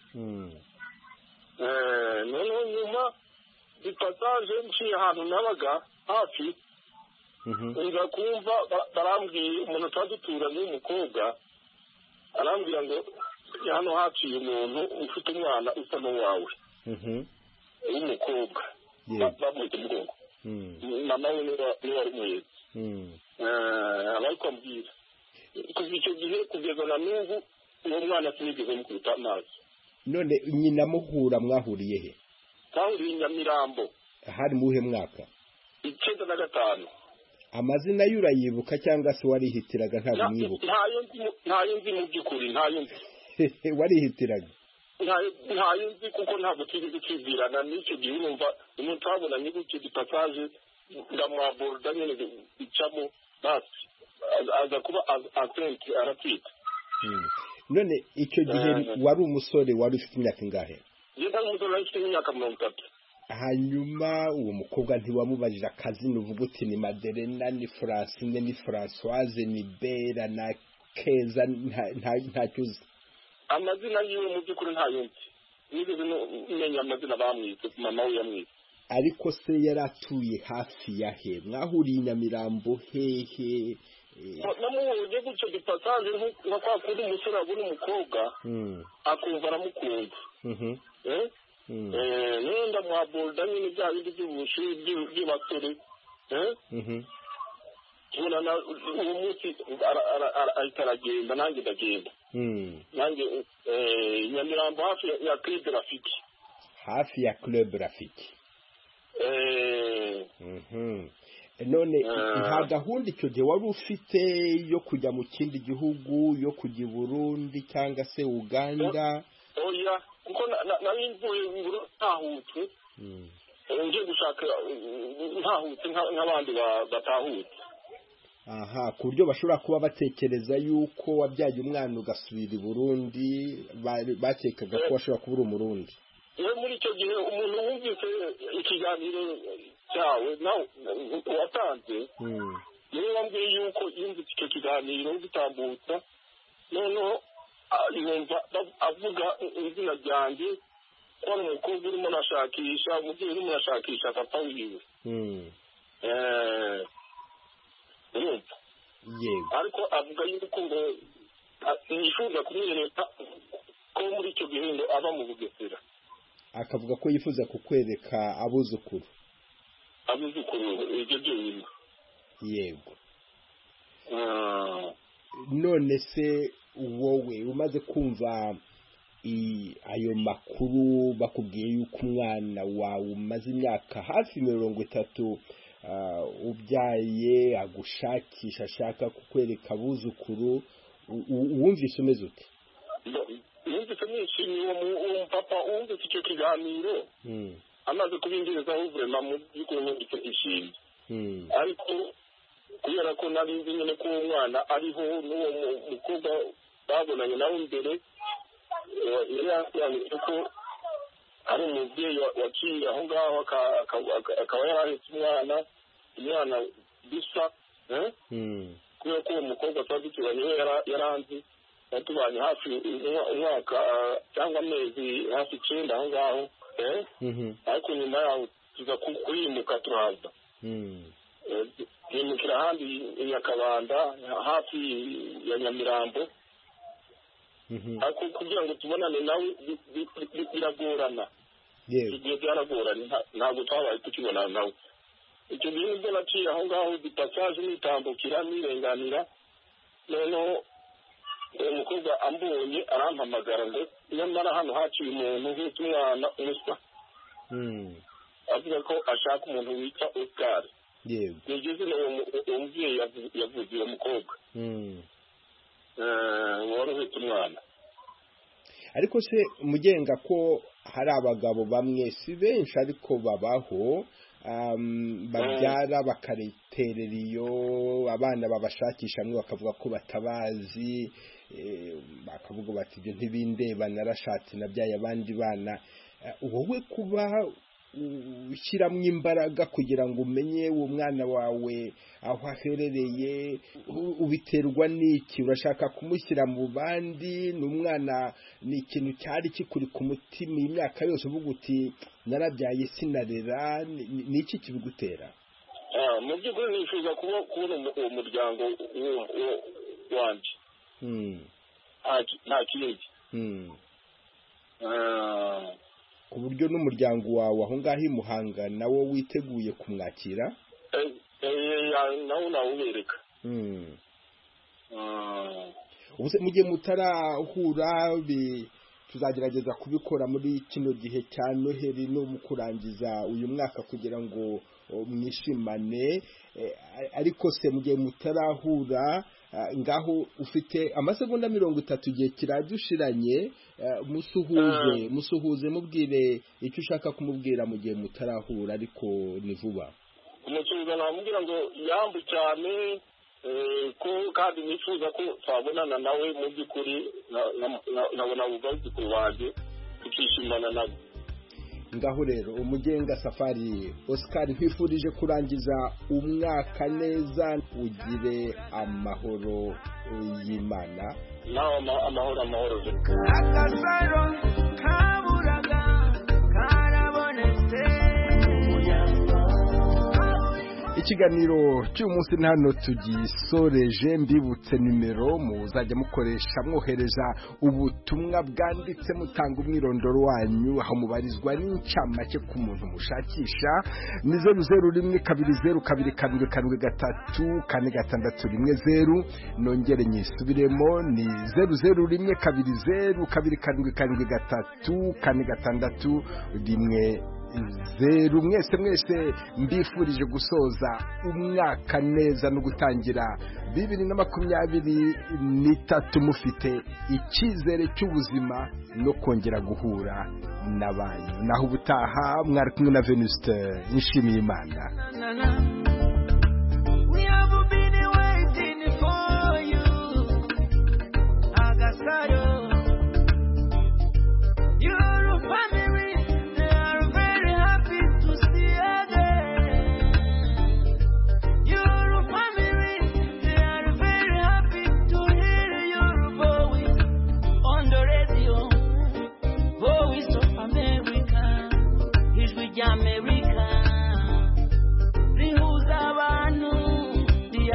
Noneho nyuma ipasaje nciye ahantu nabaga hafi, nza kumva barambwiye, umuntu twari duturanye w'umukobwa arambwira ngo hano haciye umuntu ufite umwana usa n'uwawe w'umukobwa, bamwita umugongo. Mama we niwe wari umuhetse. Ariko ambwira kuva icyo gihe kugeza na n'ubu uwo mwana sinigeze mukubita amazi. None nyina muhura mwahuriye he? Twahuriye i Nyamirambo. Hari muhe mwaka? 95. amazina y'urayibuka cyangwa se warihitiraga ntabwo mwibuka? ntayo nzi mu by'ukuri, ntayo nzi. Warihitiraga? ntayo nzi kuko ntabwo turi gukibwirana n'icyo gihe. urumva umuntu twabonanye gutyo gipasaje ndamwaborda nyine icamo basi aza kuba atenti aratwita. None icyo gihe wari umusore wari ufite imyaka ingahe? Yenda umusore wari ufite imyaka 30. Hanyuma uwo mukobwa ntiwamubajije akazina uvuga uti ni Maderena, ni Francine, ni Françoise, ni Bera na Keza? Ntacyo uzi? Amazina yiwe mu by'ukuri ntayo nzi. Nigeze menya amazina bamwise, mama we yamwise. Ariko se yari atuye hafi ya he? Mwahuriye i Nyamirambo hehe? Namuhuje gutyo gipasaje nka kwa kundi umusore abona umukobwa akumva aramukunze. Nenda mwabolda nyine bya bindi by'ubushi by'ibasore. Tubona uwo munsi ahita aragenda, nanjye ndagenda. Nanjye Nyamirambo hafi ya Club Rafiki. Hafi ya Club Rafiki. None nta gahunda icyo gihe wari ufite yo kujya mu kindi gihugu, yo kujya i Burundi cyangwa se Uganda? Oya, kuko nari mvuye ntahutse, ngiye gushaka ntahutse nk'abandi batahutse. Aha, ku buryo bashobora kuba batekereza yuko wabyaye umwana ugasubira i Burundi, bakekaga ko washobora kuba uri Umurundi. Muri icyo gihe umuntu wumvise ikiganiro cyawe nawe watanze, niwe wambwiye yuko yumvise icyo kiganiro gitambutsa, noneho yumva avuga izina ryanjye ko ari umukobwa urimo nashakisha umubyeyi urimo nashakisha papa wiwe yego ariko avuga yuko ngo yifuza kumwereka ko muri icyo gihe ngo aba mu Bugesera. akavuga ko yifuza kukwereka abuzukuru ibyo byonyine. yego none se wowe umaze kumva ayo makuru bakubwiye yuko umwana wawe umaze imyaka hafi 30 ubyaye agushakisha ashaka kukwereka abuzukuru wumvise umeze ute? Numvise nishimiye uwo papa wumvise icyo kiganiro amaze kubingerezaho vraiment mu by'ukuri icyo ishimye ariko kubera ko nari nzi nyine ko umwana ariho n'uwo mukobwa babonanye nawe imbere yari ko ari umubyeyi waciye aho ngaho akaba yarahetse umwana bisa kubera ko uwo mukobwa twaduturanye we yaranzi yatubanye hafi umwaka cyangwa amezi hafi 9 aho ngaho ariko nyuma yaho tuza kuyimuka turaza yimukira ahandi i Nyakabanda hafi ya Nyamirambo ariko kugira ngo tubonane nawe biragorana igihe byaragoranye ntabwo twabaye tukibonana nawe icyo gihe nibwo naciye aho ngaho dipasaje nitambukira nirenganira noneho umukobwa ambonye arampamagara ngo nyamara hano haciye umuntu ufite umwana umuswa avuga ko ashaka umuntu witwa Oscar. yego nigeze uwo mubyeyi yavuze uwo mukobwa wari ufite umwana. ariko se mugenga ko hari abagabo bamwe si benshi ariko babaho babyara bakareterera iyo abana babashakisha mwe bakavuga ko batabazi bakavuga bati ibyo ntibindeba narashatse nabyaye abandi bana wowe kuba ushyiramo imbaraga kugira ngo umenye uwo mwana wawe aho aherereye ubiterwa n'iki? urashaka kumushyira mu bandi? n'umwana ni ikintu cyari kikuri ku mutima imyaka yose uvuga uti narabyaye sinarera? ni iki kibigutera? mu by'ukuri nifuza kubona uwo muryango wanjye nta kindi ku buryo n'umuryango wawe aho ngaho i Muhanga nawo witeguye kumwakira? nawo nawubereka. ubuse mu gihe mutarahura tuzagerageza kubikora muri kino gihe cya Noheli no mu kurangiza uyu mwaka kugira ngo mwishimane, ariko se mu gihe mutarahura ngaho ufite amasegonda 30 igihe kiradushiranye, musuhuze mubwire icyo ushaka kumubwira mu gihe mutarahura ariko ni vuba. umusuhuza namubwira ngo yambu cyane ko kandi nifuza ko twabonana nawe mu by'ukuri nabona ubuzukuru wanjye tukishimana nabo. ngaho rero umugenga Safari Oscar nkwifurije kurangiza umwaka neza, ugire amahoro y'Imana. nawe amahoro Agasaro kaburaga karabonetse. Ikiganiro cy'umunsi hano tugisoreje, mbibutse nimero muzajya mukoresha mwohereza ubutumwa bwanditse mutanga umwirondoro wanyu aho mubarizwa n'incamake ku muntu mushakisha. ni 00122734610. nongere nyisubiremo ni 00122734610. mwese mbifurije gusoza umwaka neza no gutangira 2023 mufite icyizere cy'ubuzima no kongera guhura n'abanyu. naho ubutaha mwari kumwe na Venuste Nshimiyimana.